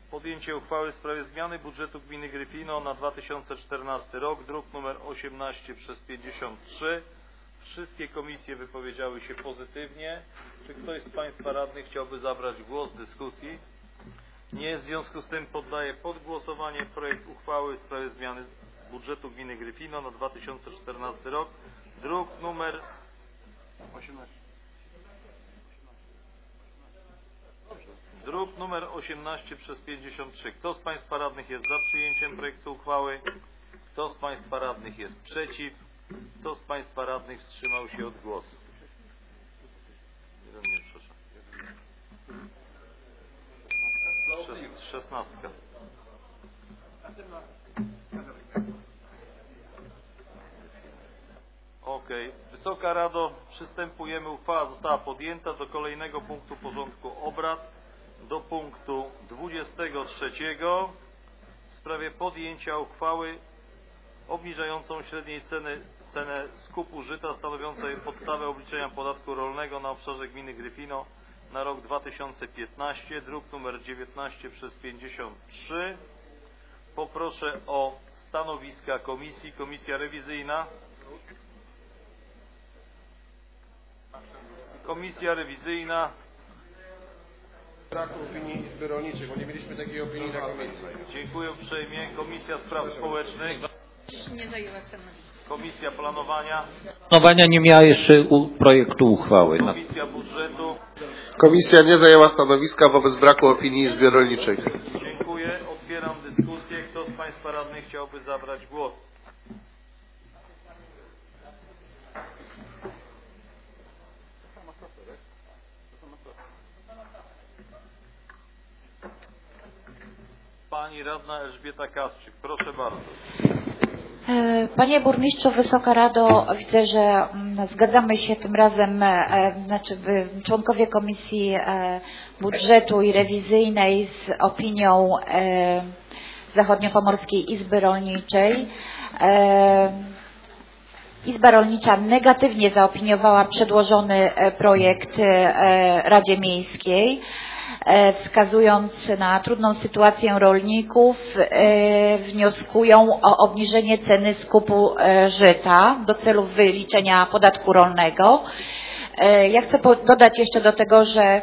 podjęcie uchwały w sprawie zmiany budżetu gminy Gryfino na dwa tysiące czternasty rok, druk nr osiemnaście przez pięćdziesiąt trzy. Wszystkie komisje wypowiedziały się pozytywnie. Czy ktoś z Państwa radnych chciałby zabrać głos w dyskusji? Nie. W związku z tym poddaję pod głosowanie projekt uchwały w sprawie zmiany budżetu gminy Gryfino na dwa tysiące czternasty rok, druk nr osiemnaście. Druk nr osiemnaście przez pięćdziesiąt trzy. Kto z Państwa radnych jest za przyjęciem projektu uchwały? Kto z Państwa radnych jest przeciw? Kto z Państwa radnych wstrzymał się od głosu? Jeden nie przeszedł. Szesnastka. Ok. Wysoka Rado, przystępujemy. Uchwała została podjęta do kolejnego punktu porządku obrad. Do punktu dwudziestego trzeciego w sprawie podjęcia uchwały obniżającą średniej ceny, cenę skupu żyta stanowiącej podstawę obliczenia podatku rolnego na obszarze gminy Gryfino na rok dwa tysiące piętnasty, druk nr dziewiętnaście przez pięćdziesiąt trzy. Poproszę o stanowiska komisji. Komisja rewizyjna. Komisja rewizyjna. Braku opinii Izby Rolniczej, bo nie mieliśmy takiej opinii na komisji. Dziękuję uprzejmie. Komisja Spraw Społecznych. Nie zajęła stanowiska. Komisja Planowania. Planowania nie miała jeszcze u projektu uchwały. Komisja Budżetu. Komisja nie zajęła stanowiska wobec braku opinii Izby Rolniczej. Dziękuję. Otwieram dyskusję. Kto z Państwa radnych chciałby zabrać głos? Pani radna Elżbieta Kasprzyk. Proszę bardzo. Panie burmistrzu, Wysoka Rado, widzę, że zgadzamy się tym razem, znaczy członkowie Komisji Budżetu i Rewizyjnej z opinią Zachodniopomorskiej Izby Rolniczej. Izba Rolnicza negatywnie zaopiniowała przedłożony projekt Radzie Miejskiej, wskazując na trudną sytuację rolników, wnioskują o obniżenie ceny skupu żyta do celów wyliczenia podatku rolnego. Ja chcę dodać jeszcze do tego, że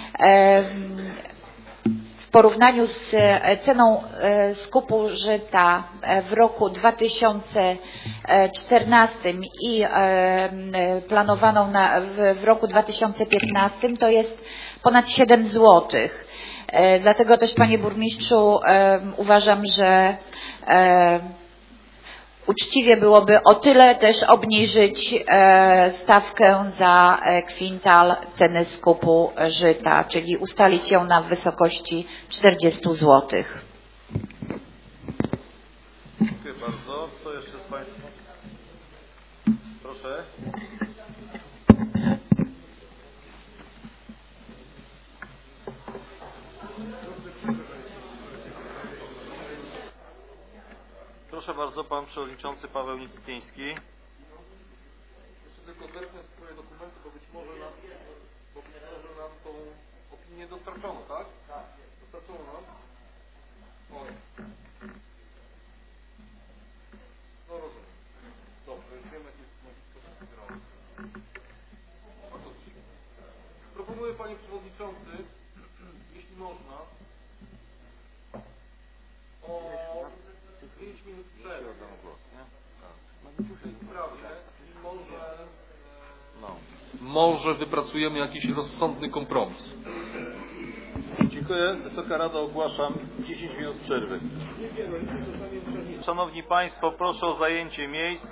w porównaniu z ceną skupu żyta w roku dwa tysiące czternastym i planowaną na, w, w roku dwa tysiące piętnastym to jest ponad siedem złotych. Dlatego też, panie burmistrzu, uważam, że uczciwie byłoby o tyle też obniżyć stawkę za kwintal ceny skupu żyta, czyli ustalić ją na wysokości czterdzieści złotych. Dziękuję bardzo. Co jeszcze z Państwa? Proszę. Proszę bardzo, pan przewodniczący Paweł Nikiński. Jeszcze tylko zerknę w swoje dokumenty, bo być może nam, bo być może nam tą opinię dostarczono, tak? Tak. Dostarczono nam? Oj. No rozumiem. Dobrze, już wiemy, jaki jest sposób wygrany. Proponuję, panie przewodniczący, jeśli można, o pięć minut przerwy. Może, no. może wypracujemy jakiś rozsądny kompromis. Dziękuję. Wysoka Rada, ogłaszam dziesięć minut przerwy. Szanowni Państwo, proszę o zajęcie miejsc.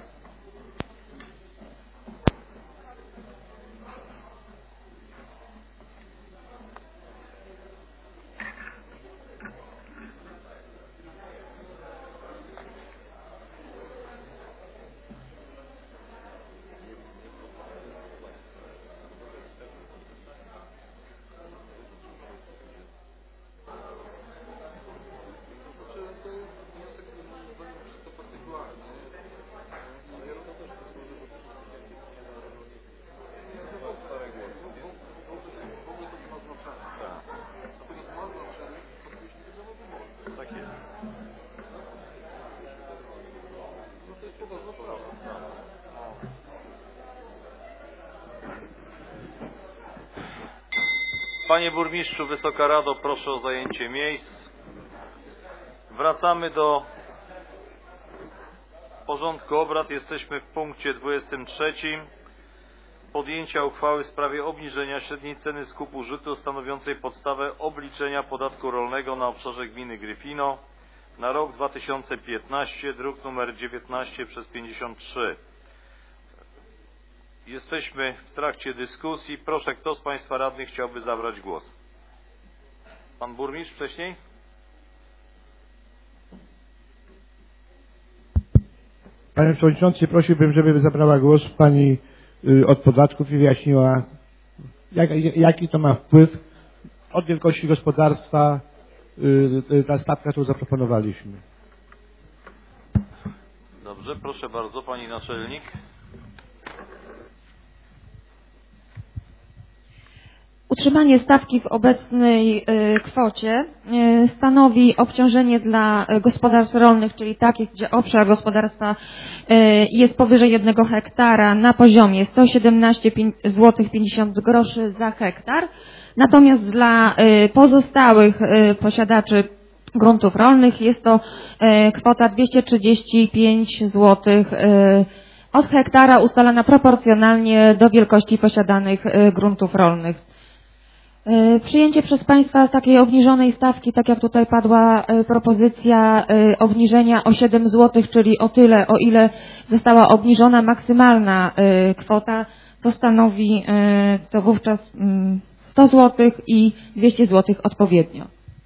Panie burmistrzu, Wysoka Rado, proszę o zajęcie miejsc. Wracamy do porządku obrad. Jesteśmy w punkcie dwudziestym trzecim. Podjęcia uchwały w sprawie obniżenia średniej ceny skupu żytu stanowiącej podstawę obliczenia podatku rolnego na obszarze gminy Gryfino na rok dwa tysiące piętnasty, druk nr dziewiętnaście przez pięćdziesiąt trzy. Jesteśmy w trakcie dyskusji. Proszę, kto z Państwa radnych chciałby zabrać głos? Pan burmistrz wcześniej? Panie Przewodniczący, prosiłbym, żeby zabrała głos Pani y, od podatków i wyjaśniła, jak, jaki to ma wpływ od wielkości gospodarstwa y, y, ta stawka, którą zaproponowaliśmy. Dobrze, proszę bardzo, Pani Naczelnik. Utrzymanie stawki w obecnej kwocie stanowi obciążenie dla gospodarstw rolnych, czyli takich, gdzie obszar gospodarstwa jest powyżej jednego hektara na poziomie sto siedemnaście złotych pięćdziesiąt groszy za hektar. Natomiast dla pozostałych posiadaczy gruntów rolnych jest to kwota dwieście trzydzieści pięć złotych od hektara, ustalana proporcjonalnie do wielkości posiadanych gruntów rolnych. Przyjęcie przez Państwa takiej obniżonej stawki, tak jak tutaj padła propozycja obniżenia o siedem złotych, czyli o tyle, o ile została obniżona maksymalna kwota, to stanowi to wówczas sto złotych i dwieście złotych odpowiednio.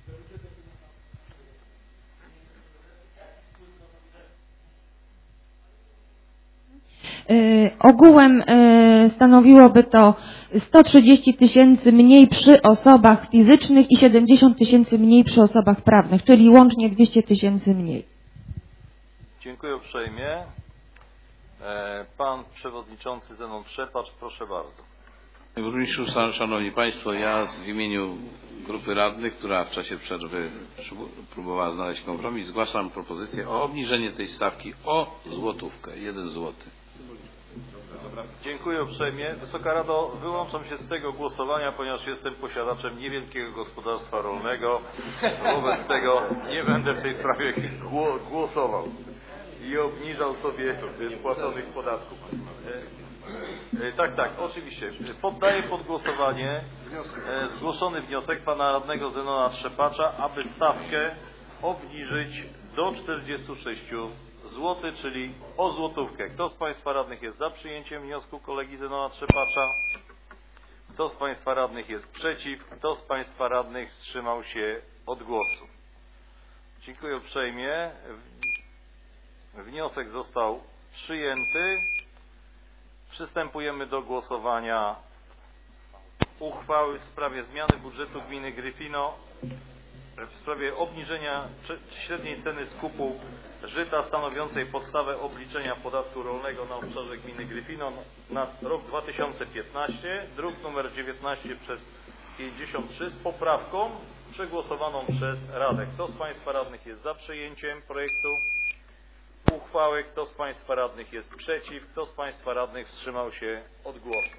Ogółem stanowiłoby to sto trzydzieści tysięcy mniej przy osobach fizycznych i siedemdziesiąt tysięcy mniej przy osobach prawnych, czyli łącznie dwieście tysięcy mniej. Dziękuję uprzejmie. Pan Przewodniczący Zenon Trzepacz, proszę bardzo. Panie Burmistrzu, Szanowni Państwo, ja w imieniu grupy radnych, która w czasie przerwy próbowała znaleźć kompromis, zgłaszam propozycję o obniżenie tej stawki o złotówkę, jeden złoty. Dziękuję uprzejmie. Wysoka Rado, wyłączam się z tego głosowania, ponieważ jestem posiadaczem niewielkiego gospodarstwa rolnego. Wobec tego nie będę w tej sprawie głosował i obniżał sobie płaconych podatków. Tak, tak, oczywiście. Poddaję pod głosowanie zgłoszony wniosek pana radnego Zenona Trzepacza, aby stawkę obniżyć do czterdziestu sześciu złotych, czyli o złotówkę. Kto z Państwa radnych jest za przyjęciem wniosku kolegi Zenona Trzepacza? Kto z Państwa radnych jest przeciw? Kto z Państwa radnych wstrzymał się od głosu? Dziękuję uprzejmie. Wniosek został przyjęty. Przystępujemy do głosowania uchwały w sprawie zmiany budżetu gminy Gryfino w sprawie obniżenia średniej ceny skupu żyta stanowiącej podstawę obliczenia podatku rolnego na obszarze gminy Gryfino na rok dwa tysiące piętnasty, druk nr dziewiętnaście przez pięćdziesiąt trzy z poprawką przegłosowaną przez Radę. Kto z Państwa radnych jest za przyjęciem projektu uchwały? Kto z Państwa radnych jest przeciw? Kto z Państwa radnych wstrzymał się od głosu?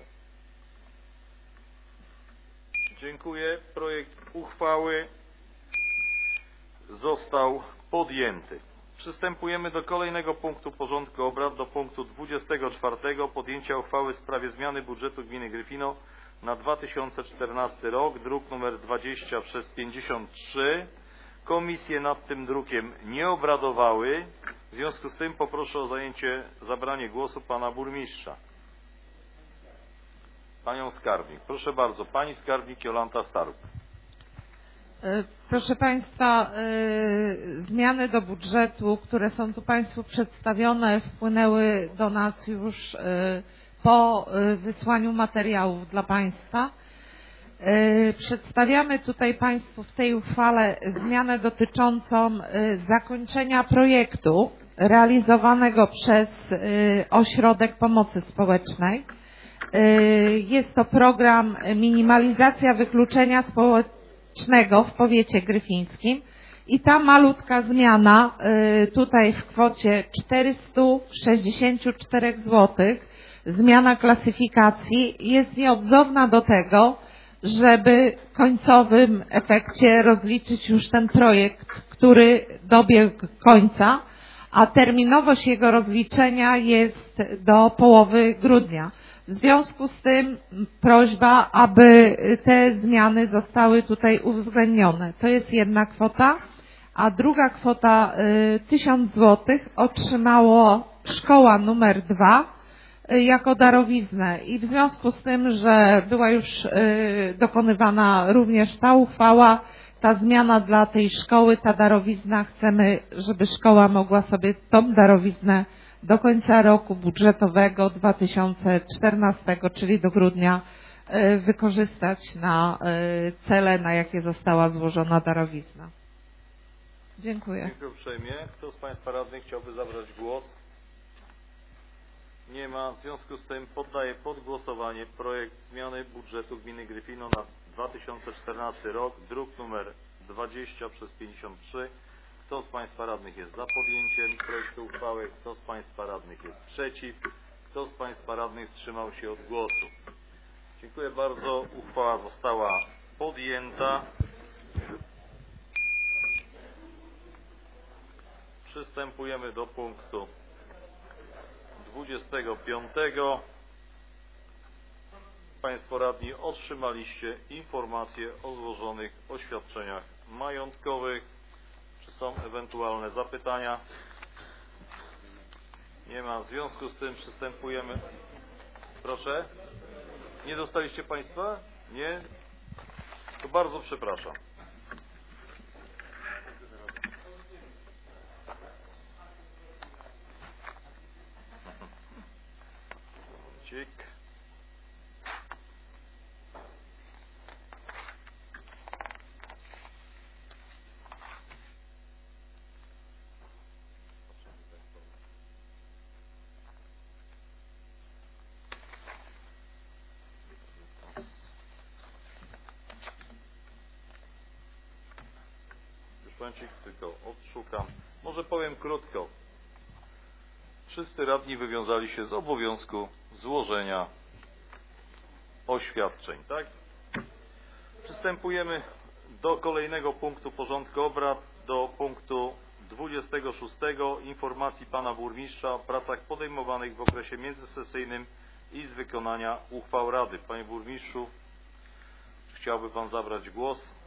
Dziękuję. Projekt uchwały został podjęty. Przystępujemy do kolejnego punktu porządku obrad, do punktu dwudziestego czwartego. Podjęcia uchwały w sprawie zmiany budżetu gminy Gryfino na dwa tysiące czternasty rok, druk nr dwadzieścia przez pięćdziesiąt trzy. Komisje nad tym drukiem nie obradowały. W związku z tym poproszę o zajęcie, zabranie głosu pana burmistrza. Panią skarbnik. Proszę bardzo, pani skarbnik Jolanta Staruk. Proszę Państwa, zmiany do budżetu, które są tu Państwu przedstawione, wpłynęły do nas już po wysłaniu materiałów dla Państwa. Przedstawiamy tutaj Państwu w tej uchwale zmianę dotyczącą zakończenia projektu realizowanego przez Ośrodek Pomocy Społecznej. Jest to program Minimalizacja Wykluczenia Społecznego w powiecie gryfińskim i ta malutka zmiana tutaj w kwocie czterysta sześćdziesiąt cztery złotych, zmiana klasyfikacji jest nieodzowna do tego, żeby w końcowym efekcie rozliczyć już ten projekt, który dobiegł końca, a terminowość jego rozliczenia jest do połowy grudnia. W związku z tym prośba, aby te zmiany zostały tutaj uwzględnione. To jest jedna kwota, a druga kwota tysiąc złotych otrzymało szkoła numer dwa jako darowiznę i w związku z tym, że była już dokonywana również ta uchwała, ta zmiana dla tej szkoły, ta darowizna, chcemy, żeby szkoła mogła sobie tą darowiznę do końca roku budżetowego dwa tysiące czternastego, czyli do grudnia, wykorzystać na cele, na jakie została złożona darowizna. Dziękuję. Dziękuję uprzejmie. Kto z Państwa radnych chciałby zabrać głos? Nie ma. W związku z tym poddaję pod głosowanie projekt zmiany budżetu gminy Gryfino na dwa tysiące czternasty rok, druk numer dwadzieścia przez pięćdziesiąt trzy. Kto z Państwa radnych jest za podjęciem projektu uchwały? Kto z Państwa radnych jest przeciw? Kto z Państwa radnych wstrzymał się od głosu? Dziękuję bardzo. Uchwała została podjęta. Przystępujemy do punktu dwudziestego piątego. Państwo radni otrzymaliście informacje o złożonych oświadczeniach majątkowych. Czy są ewentualne zapytania? Nie ma. W związku z tym przystępujemy. Proszę? Nie dostaliście Państwa? Nie? To bardzo przepraszam. Cik. Już momencik, tylko odszukam. Może powiem krótko. Wszyscy radni wywiązali się z obowiązku złożenia oświadczeń, tak? Przystępujemy do kolejnego punktu porządku obrad, do punktu dwudziestego szóstego. Informacji Pana Burmistrza o pracach podejmowanych w okresie międzysesyjnym i z wykonania uchwał Rady. Panie Burmistrzu, czy chciałby Pan zabrać głos?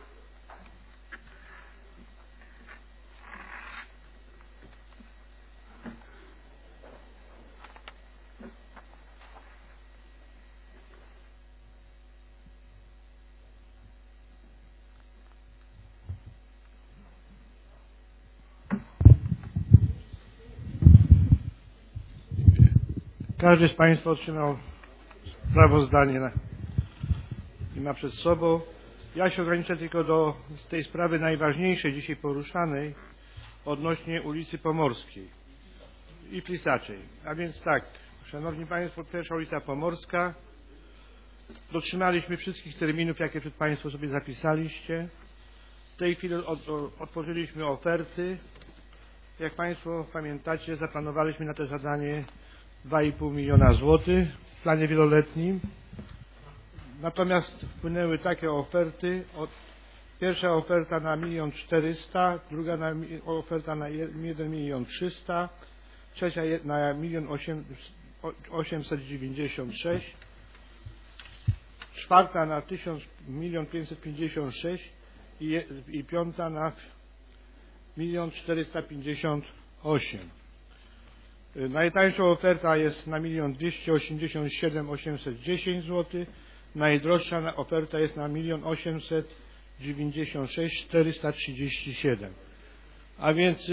Każdy z Państwa otrzymał sprawozdanie na, i ma przed sobą. Ja się ograniczę tylko do tej sprawy najważniejszej dzisiaj poruszanej odnośnie ulicy Pomorskiej i Plisaczej. A więc tak, Szanowni Państwo, pierwsza ulica Pomorska. Dotrzymaliśmy wszystkich terminów, jakie przed Państwo sobie zapisaliście. W tej chwili od, od, otworzyliśmy oferty. Jak Państwo pamiętacie, zaplanowaliśmy na to zadanie dwa i pół miliona złotych w planie wieloletnim. Natomiast wpłynęły takie oferty. Od, pierwsza oferta na milion czterysta, druga na, oferta na jeden milion trzysta, trzecia na milion osiemset dziewięćdziesiąt sześć, czwarta na milion pięćset pięćdziesiąt sześć i, i piąta na milion czterysta pięćdziesiąt osiem. Najtańsza oferta jest na milion dwieście osiemdziesiąt siedem tysięcy osiemset dziesięć złotych, najdroższa oferta jest na milion osiemset dziewięćdziesiąt sześć tysięcy czterysta trzydzieści siedem. A więc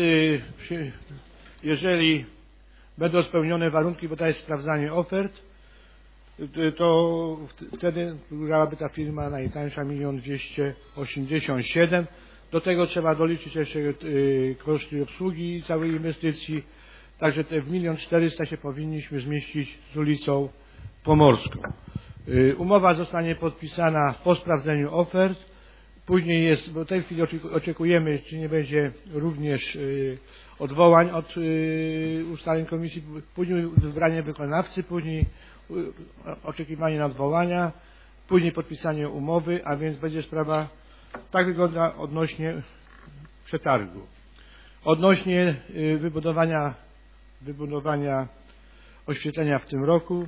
jeżeli będą spełnione warunki, bo to jest sprawdzanie ofert, to wtedy byłaby ta firma najtańsza milion dwieście osiemdziesiąt siedem. Do tego trzeba doliczyć jeszcze koszty obsługi całej inwestycji. Także te w milion czterysta się powinniśmy zmieścić z ulicą Pomorską. Umowa zostanie podpisana po sprawdzeniu ofert. Później jest, bo w tej chwili oczekujemy, czy nie będzie również odwołań od ustaleń komisji, później wybranie wykonawcy, później oczekiwanie na odwołania, później podpisanie umowy, a więc będzie sprawa, tak wygląda odnośnie przetargu. Odnośnie wybudowania, wybudowania oświetlenia w tym roku,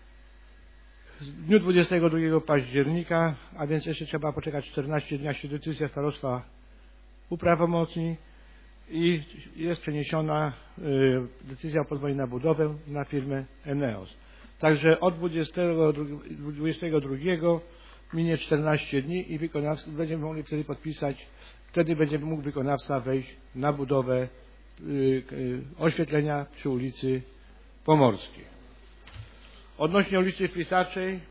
w dniu dwudziestego drugiego października, a więc jeszcze trzeba poczekać czternaście dni, aż się decyzja starostwa uprawomocni i jest przeniesiona decyzja o pozwoleniu na budowę na firmę Eneos. Także od dwudziestego drugiego minie czternaście dni i wykonawca będziemy mogli wtedy podpisać, wtedy będzie mógł wykonawca wejść na budowę oświetlenia przy ulicy Pomorskiej. Odnośnie ulicy Flisaczej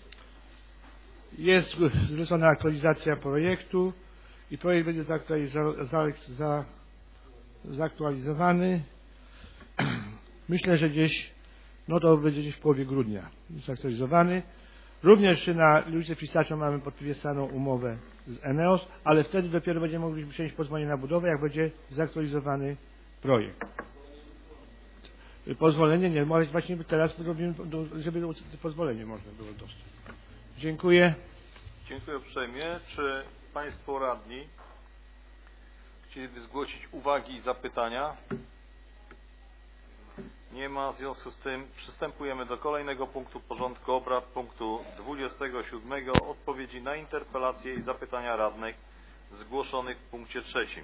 jest zlecona aktualizacja projektu i projekt będzie zaktualizowany. Myślę, że gdzieś, no to będzie gdzieś w połowie grudnia zaktualizowany. Również na ulicy Flisaczej mamy podpisaną umowę z Eneos, ale wtedy dopiero będziemy mogli przyjąć pozwolenie na budowę, jak będzie zaktualizowany projekt. Pozwolenie nie, ale właśnie teraz robimy, żeby pozwolenie można było dostać. Dziękuję. Dziękuję uprzejmie. Czy Państwo radni chcieliby zgłosić uwagi i zapytania? Nie ma. W związku z tym przystępujemy do kolejnego punktu porządku obrad, punktu dwudziestego siódmego. Odpowiedzi na interpelacje i zapytania radnych zgłoszonych w punkcie trzecim.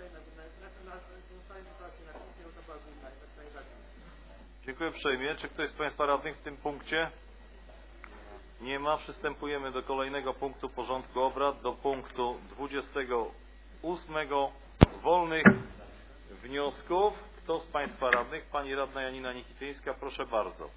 Dziękuję uprzejmie. Czy ktoś z Państwa radnych w tym punkcie? Nie ma. Przystępujemy do kolejnego punktu porządku obrad, do punktu dwudziestego ósmego. Wolnych wniosków. Kto z Państwa radnych? Pani radna Janina Nikityńska, proszę bardzo.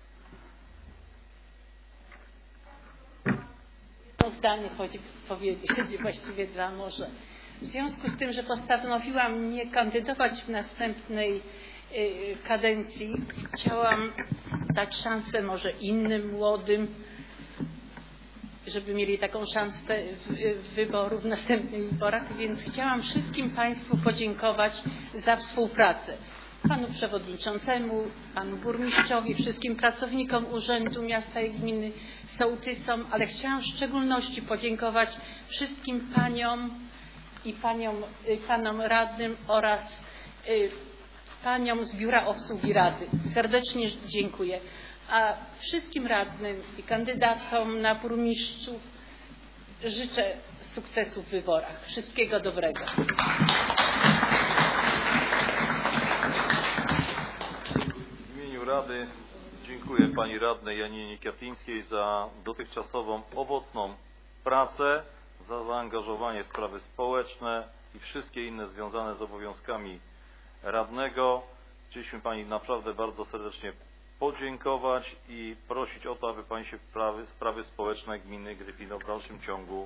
Jedno zdanie chodzi powiedzieć, właściwie dwa może. W związku z tym, że postanowiłam nie kandydować w następnej kadencji, chciałam dać szansę może innym młodym, żeby mieli taką szansę wyboru w następnych wyborach, więc chciałam wszystkim Państwu podziękować za współpracę. Panu Przewodniczącemu, Panu Burmistrzowi, wszystkim pracownikom Urzędu Miasta i Gminy, sołtysom, ale chciałam w szczególności podziękować wszystkim Paniom i paniom, Panom Radnym oraz Paniom z Biura Obsługi Rady. Serdecznie dziękuję. A wszystkim radnym i kandydatom na burmistrzów życzę sukcesu w wyborach. Wszystkiego dobrego. W imieniu Rady dziękuję Pani Radnej Janinie Nikityńskiej za dotychczasową owocną pracę, za zaangażowanie w sprawy społeczne i wszystkie inne związane z obowiązkami radnego. Chcieliśmy Pani naprawdę bardzo serdecznie podziękować i prosić o to, aby Pani się w sprawy, sprawy społeczne gminy Gryfino w dalszym ciągu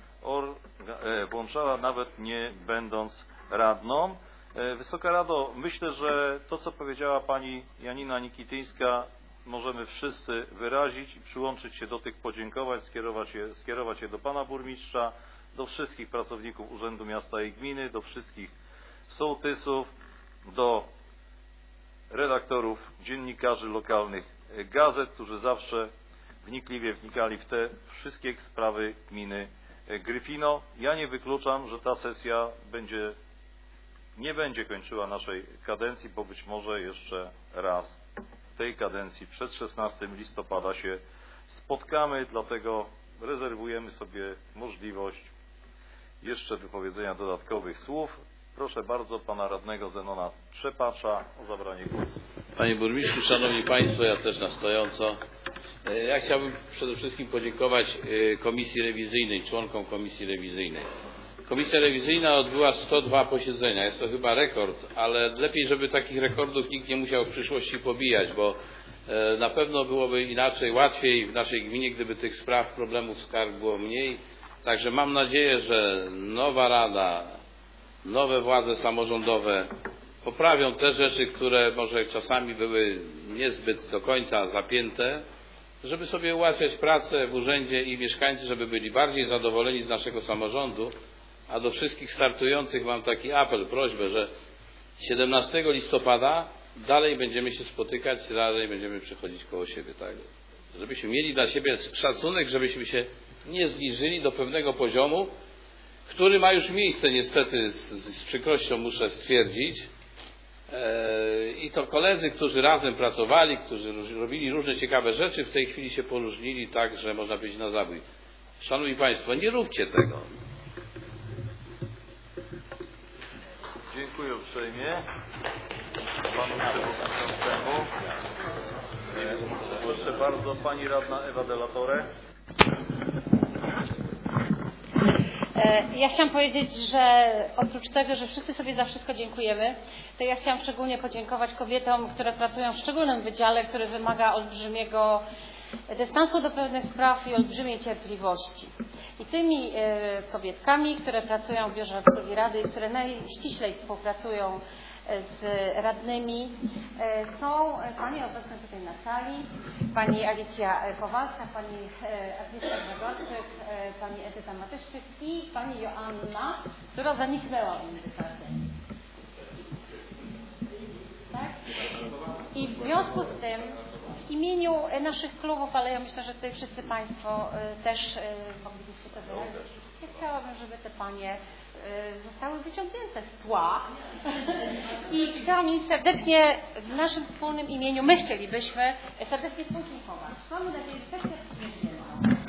włączała, nawet nie będąc radną. Wysoka Rado, myślę, że to, co powiedziała Pani Janina Nikityńska, możemy wszyscy wyrazić i przyłączyć się do tych podziękowań, skierować je, skierować je do Pana Burmistrza, do wszystkich pracowników Urzędu Miasta i Gminy, do wszystkich sołtysów, do redaktorów, dziennikarzy lokalnych gazet, którzy zawsze wnikliwie wnikali w te wszystkie sprawy gminy Gryfino. Ja nie wykluczam, że ta sesja będzie, nie będzie kończyła naszej kadencji, bo być może jeszcze raz w tej kadencji przed szesnastego listopada się spotkamy, dlatego rezerwujemy sobie możliwość jeszcze wypowiedzenia dodatkowych słów. Proszę bardzo Pana Radnego Zenona Trzepacza o zabranie głosu. Panie Burmistrzu, Szanowni Państwo, ja też na stojąco. Ja chciałbym przede wszystkim podziękować Komisji Rewizyjnej, członkom Komisji Rewizyjnej. Komisja Rewizyjna odbyła sto dwa posiedzenia. Jest to chyba rekord, ale lepiej, żeby takich rekordów nikt nie musiał w przyszłości pobijać, bo na pewno byłoby inaczej, łatwiej w naszej gminie, gdyby tych spraw, problemów, skarg było mniej. Także mam nadzieję, że nowa Rada, nowe władze samorządowe poprawią te rzeczy, które może czasami były niezbyt do końca zapięte, żeby sobie ułatwiać pracę w urzędzie i mieszkańcy, żeby byli bardziej zadowoleni z naszego samorządu. A do wszystkich startujących mam taki apel, prośbę, że siedemnastego listopada dalej będziemy się spotykać, dalej będziemy przechodzić koło siebie, tak? Żebyśmy mieli dla siebie szacunek, żebyśmy się nie zniżyli do pewnego poziomu, który ma już miejsce niestety, z, z przykrością muszę stwierdzić. I to koledzy, którzy razem pracowali, którzy robili różne ciekawe rzeczy, w tej chwili się poróżnili tak, że można powiedzieć na zabój. Szanowni Państwo, nie róbcie tego. Dziękuję uprzejmie panu przewodniczącemu. Proszę bardzo, pani radna Ewa de la Torre. Ja chciałam powiedzieć, że oprócz tego, że wszyscy sobie za wszystko dziękujemy, to ja chciałam szczególnie podziękować kobietom, które pracują w szczególnym wydziale, który wymaga olbrzymiego dystansu do pewnych spraw i olbrzymiej cierpliwości. I tymi kobietkami, które pracują w Biurze Obsługi Rady, które najściślej współpracują z radnymi, są panie obecne tutaj na sali, pani Alicja Kowalska, pani Agnieszka Grzegorczyk, pani Edyta Matyszczyk i pani Joanna, która zaniknęła w międzyczasie. Tak? I w związku z tym w imieniu naszych klubów, ale ja myślę, że tutaj wszyscy Państwo też moglibyście to wyrazić, ja chciałabym, żeby te panie zostały wyciągnięte z tła i chciałam im serdecznie w naszym wspólnym imieniu, my chcielibyśmy serdecznie podziękować. Mamy nadzieję, że też się przyjdziemy.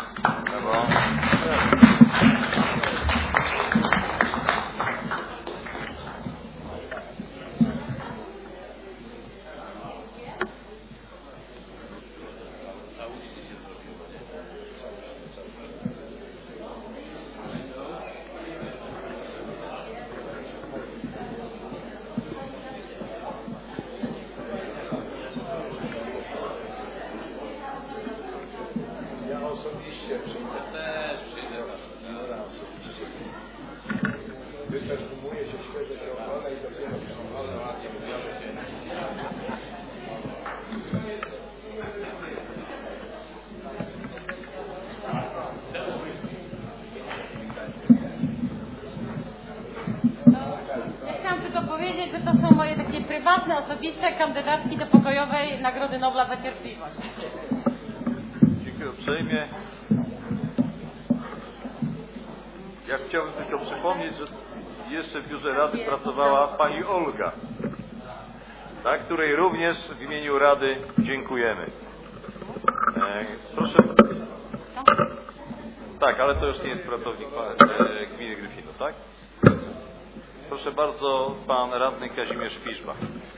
Osobiście przyjdę. Też przyjdę. Dobra, osobiście. Wyprzedzumuje się świeże ochrona i dopiero ale ładnie mówiono się. Ja chciałam tylko powiedzieć, że to są moje takie prywatne, osobiste kandydatki do pokojowej Nagrody Nobla za cierpliwość. Dziękuję uprzejmie. Ja chciałbym tylko przypomnieć, że jeszcze w Biurze Rady pracowała pani Olga, tak, której również w imieniu Rady dziękujemy. E, proszę. Tak, ale to już nie jest pracownik e, gminy Gryfino, tak? Proszę bardzo, pan radny Kazimierz Piżma.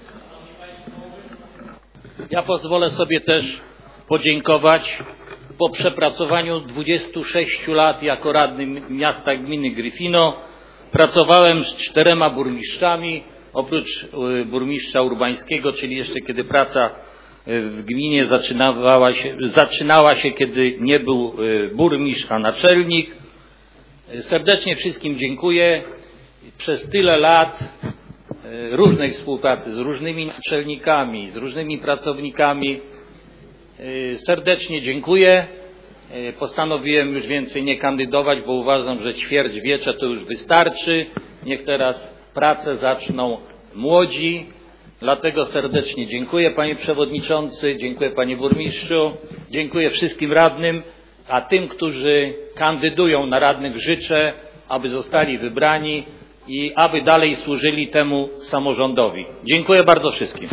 Ja pozwolę sobie też podziękować. Po przepracowaniu dwudziestu sześciu lat jako radny miasta gminy Gryfino pracowałem z czterema burmistrzami, oprócz burmistrza urbańskiego, czyli jeszcze kiedy praca w gminie zaczynała się, zaczynała się kiedy nie był burmistrz, a naczelnik. Serdecznie wszystkim dziękuję. Przez tyle lat różnej współpracy z różnymi naczelnikami, z różnymi pracownikami serdecznie dziękuję. Postanowiłem już więcej nie kandydować, bo uważam, że ćwierćwiecze to już wystarczy. Niech teraz pracę zaczną młodzi. Dlatego serdecznie dziękuję panie przewodniczący, dziękuję panie burmistrzu, dziękuję wszystkim radnym, a tym, którzy kandydują na radnych życzę, aby zostali wybrani i aby dalej służyli temu samorządowi. Dziękuję bardzo wszystkim.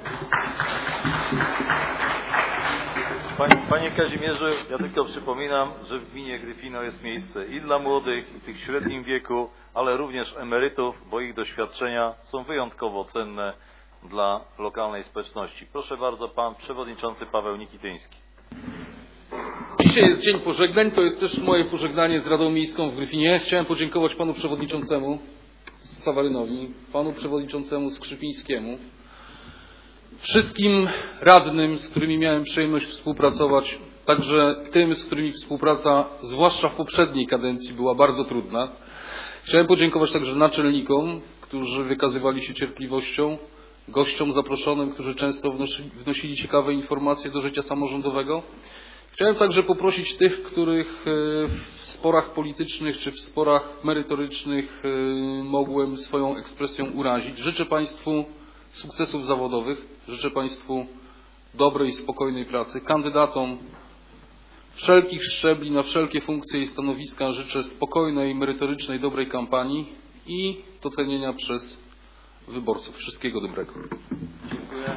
Panie, panie Kazimierzu, ja tylko przypominam, że w gminie Gryfino jest miejsce i dla młodych, i tych w średnim wieku, ale również emerytów, bo ich doświadczenia są wyjątkowo cenne dla lokalnej społeczności. Proszę bardzo, pan przewodniczący Paweł Nikityński. Dzisiaj jest dzień pożegnań, to jest też moje pożegnanie z Radą Miejską w Gryfinie. Chciałem podziękować panu przewodniczącemu Sawarynowi, panu przewodniczącemu Skrzypińskiemu, wszystkim radnym, z którymi miałem przyjemność współpracować, także tym, z którymi współpraca, zwłaszcza w poprzedniej kadencji, była bardzo trudna. Chciałem podziękować także naczelnikom, którzy wykazywali się cierpliwością, gościom zaproszonym, którzy często wnosili, wnosili ciekawe informacje do życia samorządowego. Chciałem także poprosić tych, których w sporach politycznych czy w sporach merytorycznych mogłem swoją ekspresją urazić. Życzę państwu sukcesów zawodowych, życzę państwu dobrej, spokojnej pracy. Kandydatom wszelkich szczebli, na wszelkie funkcje i stanowiska życzę spokojnej, merytorycznej, dobrej kampanii i docenienia przez wyborców. Wszystkiego dobrego. Dziękuję.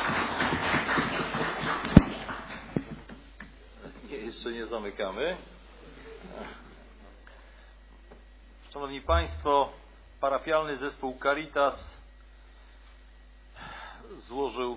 Nie, jeszcze nie zamykamy. Szanowni Państwo, parafialny zespół Caritas złożył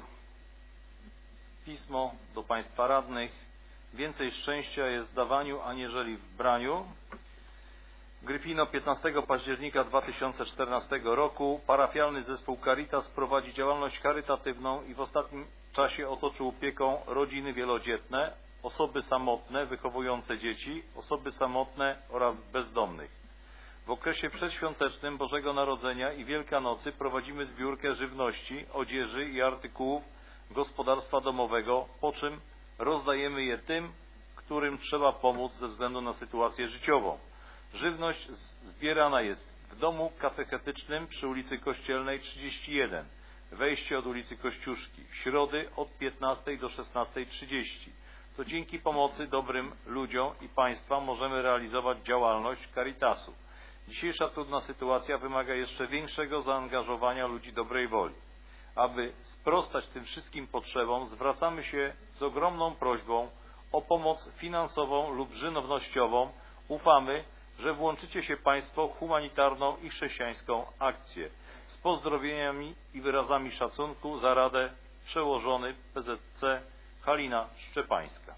pismo do Państwa radnych. Więcej szczęścia jest w dawaniu, aniżeli w braniu. Gryfino, piętnastego października dwa tysiące czternastego roku parafialny zespół Caritas prowadzi działalność charytatywną i w ostatnim czasie otoczył opieką rodziny wielodzietne, osoby samotne wychowujące dzieci, osoby samotne oraz bezdomnych. W okresie przedświątecznym Bożego Narodzenia i Wielkanocy prowadzimy zbiórkę żywności, odzieży i artykułów gospodarstwa domowego, po czym rozdajemy je tym, którym trzeba pomóc ze względu na sytuację życiową. Żywność zbierana jest w domu katechetycznym przy ulicy Kościelnej trzydzieści jeden, wejście od ulicy Kościuszki, w środy od piętnastej do szesnastej trzydzieści. To dzięki pomocy dobrym ludziom i Państwa możemy realizować działalność Caritasu. Dzisiejsza trudna sytuacja wymaga jeszcze większego zaangażowania ludzi dobrej woli. Aby sprostać tym wszystkim potrzebom, zwracamy się z ogromną prośbą o pomoc finansową lub żywnościową. Ufamy, że włączycie się Państwo w humanitarną i chrześcijańską akcję. Z pozdrowieniami i wyrazami szacunku za Radę przełożony P Z C Halina Szczepańska.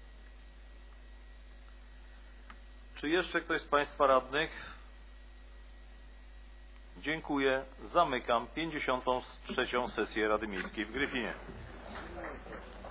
Czy jeszcze ktoś z Państwa radnych? Dziękuję. Zamykam pięćdziesiątą trzecią sesję Rady Miejskiej w Gryfinie.